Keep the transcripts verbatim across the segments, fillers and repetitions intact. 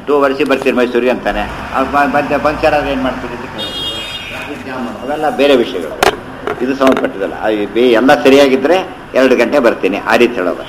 Two ವರ್ಷಿ ಬರ್ತೀರಿ ಮೈಸೂರಿಗೆ ಅಂತಾನೆ. ಬಂದ ಪಂಚರ್ ಆದ್ರೆ ಏನು ಮಾಡ್ತೀರಿ ಅಂತ ಕೇಳೋದು. ಅವೆಲ್ಲ ಬೇರೆ ವಿಷಯಗಳು, ಇದು ಸಂಬಂಧಪಟ್ಟಿದ್ದಲ್ಲ. ಬೇ ಎಲ್ಲ ಸರಿಯಾಗಿದ್ದರೆ ಎರಡು ಗಂಟೆ ಬರ್ತೀನಿ ಆ ರೀತಿ ಹೇಳೋದು.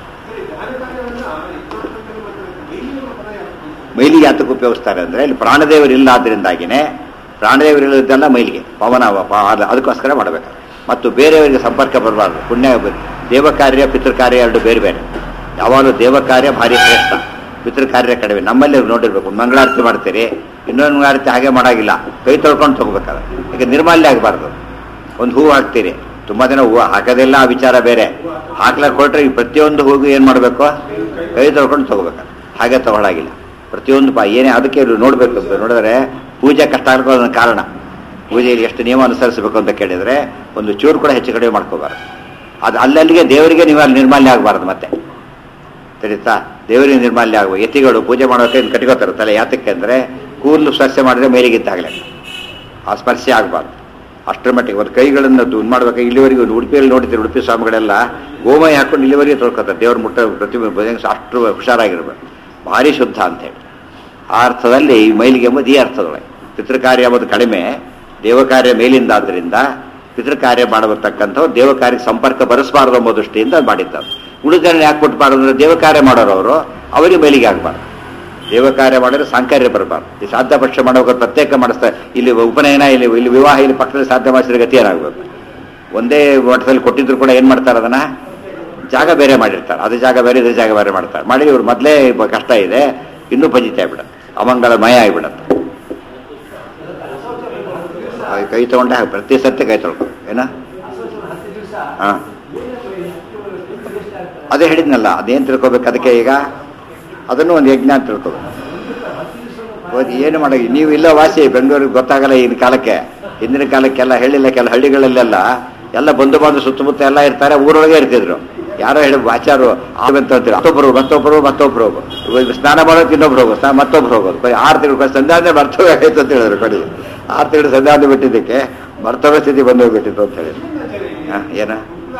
ಮೈಲಿಗೆ ಯಾತಕ್ಕೆ ಉಪಯೋಗಿಸ್ತಾರೆ ಅಂದರೆ ಇಲ್ಲಿ ಪ್ರಾಣದೇವರು ಇಲ್ಲ ಆದ್ದರಿಂದಾಗಿನೇ, ಪ್ರಾಣದೇವರು ಇಲ್ಲದೆಲ್ಲ ಮೈಲಿಗೆ ಪವನ ಅದಕ್ಕೋಸ್ಕರ ಮಾಡಬೇಕು. ಮತ್ತು ಬೇರೆಯವರಿಗೆ ಸಂಪರ್ಕ ಬರಬಾರ್ದು. ಪುಣ್ಯ ದೇವ ಕಾರ್ಯ ಪಿತೃ ಕಾರ್ಯ ಎರಡು ಬೇರೆ ಬೇರೆ. ಯಾವಾಗಲೂ ದೇವ ಕಾರ್ಯ ಭಾರಿ ಶ್ರೇಷ್ಠ, ಪಿತೃ ಕಾರ್ಯ ಕಡಿಮೆ. ನಮ್ಮಲ್ಲಿ ನೋಡಿರ್ಬೇಕು, ಮಂಗಳಾರತಿ ಮಾಡ್ತೀರಿ, ಇನ್ನೊಂದು ಮಂಗಳಾರತಿ ಹಾಗೆ ಮಾಡೋಂಗಿಲ್ಲ, ಕೈ ತೊಳ್ಕೊಂಡು ತಗೋಬೇಕಾದ್ರೆ. ಈಗ ನಿರ್ಮಾಲ್ಯ ಆಗಬಾರ್ದು. ಒಂದು ಹೂವು ಹಾಕ್ತೀರಿ, ತುಂಬ ದಿನ ಹೂವು ಹಾಕೋದೆಲ್ಲ ಆ ವಿಚಾರ ಬೇರೆ. ಹಾಕ್ಲಾಕ ಕೊಟ್ಟರೆ ಈ ಪ್ರತಿಯೊಂದು ಹೂವು ಏನು ಮಾಡಬೇಕು, ಕೈ ತೊಳ್ಕೊಂಡು ತಗೋಬೇಕಾದ್ರೆ. ಹಾಗೆ ತಗೊಳ್ಳಾಗಿಲ್ಲ ಪ್ರತಿಯೊಂದು ಪಾ ಏನೇ ಅದಕ್ಕೆ ನೋಡಬೇಕು ಅಂತ ನೋಡಿದ್ರೆ ಪೂಜೆ ಕಷ್ಟ ಆಗೋ ಅದನ್ನ ಕಾರಣ. ಪೂಜೆಯಲ್ಲಿ ಎಷ್ಟು ನಿಯಮ ಅನುಸರಿಸಬೇಕು ಅಂತ ಕೇಳಿದರೆ ಒಂದು ಚೂರು ಕೂಡ ಹೆಚ್ಚು ಕಡಿಮೆ ಮಾಡ್ಕೋಬಾರ್ದು. ಅದು ಅಲ್ಲಲ್ಲಿಗೆ ದೇವರಿಗೆ ನೀವು ಅಲ್ಲಿ ನಿರ್ಮಾಲ್ಯ ಆಗಬಾರ್ದು. ಮತ್ತೆ ತಿಳಿತಾ, ದೇವರಿಗೆ ನಿರ್ಮಾಲ್ಯ ಆಗುವ ಯತಿಗಳು ಪೂಜೆ ಮಾಡೋಕೆ ಇನ್ನು ಕಟ್ಕೋತಾರೆ ತಲೆ. ಯಾತಕ್ಕೆ ಅಂದರೆ ಕೂದಲು ಸ್ಪರ್ಶ ಮಾಡಿದ್ರೆ ಮೇಲಿಗಿದ್ದಾಗಲೇ ಆ ಸ್ಪರ್ಶೆ ಆಗಬಾರ್ದು. ಅಷ್ಟರ ಮಟ್ಟಿಗೆ ಒಂದು ಕೈಗಳನ್ನು ಇದು ಮಾಡಬೇಕು. ಇಲ್ಲಿವರೆಗೂ ಉಡುಪಿಯಲ್ಲಿ ನೋಡಿದ್ದೀರಿ, ಉಡುಪಿ ಸ್ವಾಮಿಗಳೆಲ್ಲ ಗೋಮಯ ಹಾಕೊಂಡು ಇಲ್ಲಿವರೆಗೆ ತೊಳ್ಕೊತಾರೆ. ದೇವ್ರ ಮುಟ್ಟ ಪ್ರತಿಮೆ ಅಷ್ಟು ಹುಷಾರಾಗಿರ್ಬೇಕು, ಭಾರಿ ಶುದ್ಧ ಅಂತೇಳಿ. ಆ ಅರ್ಥದಲ್ಲಿ ಈ ಮೈಲಿಗೆ ಎಂಬುದು ಈ ಅರ್ಥದೊಳಗೆ. ಪಿತೃಕಾರ್ಯ ಎಂಬುದು ಕಡಿಮೆ, ದೇವಕಾರ್ಯ ಮೇಲಿಂದ. ಆದ್ದರಿಂದ ಪಿತೃಕಾರ್ಯ ಮಾಡಬರ್ತಕ್ಕಂಥವ್ರು ದೇವಕಾರ್ಯಕ್ಕೆ ಸಂಪರ್ಕ ಬರೆಸಬಾರ್ದು ಎಂಬ ದೃಷ್ಟಿಯಿಂದ ಮಾಡಿದ್ದಾರೆ. ಉಳಿದನ್ನು ಯಾಕೆ ಕೊಟ್ಟಬಾರ್ದು ಅಂದರೆ ದೇವಕಾರ್ಯ ಮಾಡೋರವರು ಅವರಿಗೆ ಮೇಲಿಗೆ ಆಗಬಾರ್ದು. ದೇವಕಾರ್ಯ ಮಾಡಿದ್ರೆ ಸಾಂಕರ್ಯ ಬರಬಾರ್ದು. ಈ ಸಾಧ್ಯ ಪಕ್ಷ ಮಾಡೋಕೆ ಪ್ರತ್ಯೇಕ ಮಾಡಿಸ್ತಾರೆ. ಇಲ್ಲಿ ಉಪನಯನ, ಇಲ್ಲಿ ಇಲ್ಲಿ ವಿವಾಹ, ಇಲ್ಲಿ ಪಕ್ಕದಲ್ಲಿ ಸಾಧ್ಯ ಮಾಡಿಸಿದ್ರೆ ಗತಿ ಏನಾಗಬೇಕು. ಒಂದೇ ಮಠದಲ್ಲಿ ಕೊಟ್ಟಿದ್ರು ಕೂಡ ಏನು ಮಾಡ್ತಾರೆ, ಅದನ್ನು ಜಾಗ ಬೇರೆ ಮಾಡಿರ್ತಾರೆ. ಅದು ಜಾಗ ಬೇರೆ, ಇದೇ ಜಾಗ ಬೇರೆ ಮಾಡ್ತಾರೆ. ಮಾಡಿ ಇವ್ರು ಮೊದಲೇ ಕಷ್ಟ ಇದೆ, ಇನ್ನೂ ಭಜಿತ ಆಗ್ಬಿಡತ್ತೆ, ಅಮಂಗಲಮಯ ಆಗಿಬಿಡತ್ತೆ. ಕೈ ತೊಗೊಂಡೆ ಪ್ರತಿ ಸತ್ಯ ಕೈ ತೊಳ್ಕೊಂಡು ಏನ ಹಾಂ ಅದೇ ಹೇಳಿದ್ನಲ್ಲ, ಅದೇನು ತಿಳ್ಕೊಬೇಕು ಅದಕ್ಕೆ. ಈಗ ಅದನ್ನು ಒಂದು ಯಜ್ಞ ಅಂತ ತಿಳ್ಕೊಬೇಕು. ಏನು ಮಾಡಿ ನೀವು ಇಲ್ಲ ವಾಸಿ ಬೆಂಗಳೂರಿಗೆ ಗೊತ್ತಾಗಲ್ಲ ಈಗಿನ ಕಾಲಕ್ಕೆ. ಹಿಂದಿನ ಕಾಲಕ್ಕೆಲ್ಲ ಹೇಳಿಲ್ಲ, ಕೆಲ ಹಳ್ಳಿಗಳಲ್ಲೆಲ್ಲ ಎಲ್ಲ ಬಂಧು ಬಾಂಧವ ಸುತ್ತಮುತ್ತ ಎಲ್ಲ ಇರ್ತಾರೆ, ಊರೊಳಗೆ ಇರ್ತಿದ್ರು. ಯಾರೋ ಹೇಳಿ ಆಚಾರು ಆಗಂತ ಅಂತೀರಿ, ಮತ್ತೊಬ್ಬರು ಮತ್ತೊಬ್ಬರು ಮತ್ತೊಬ್ರು ಹೋಗು, ಸ್ನಾನ ಮಾಡೋಕೆ ಇನ್ನೊಬ್ರು ಹೋಗು, ಸ್ನಾನ ಮತ್ತೊಬ್ರು ಹೋಗೋದು. ಬರೀ ಆರು ತಿಂಗಳು ಸಂಧಾನ ಮರ್ತವ್ಯ ಆಯ್ತು ಅಂತ ಹೇಳಿದ್ರು. ಕಡೆಗೆ ಆರು ತಿಂಗಳು ಸಂಧಾನ ಬಿಟ್ಟಿದ್ದಕ್ಕೆ ಮರ್ತವ್ಯ ಸ್ಥಿತಿ ಬಂದು ಹೋಗ್ಬಿಟ್ಟಿತ್ತು ಅಂತ ಹೇಳಿದ್ರು. ಹಾಂ ಏನ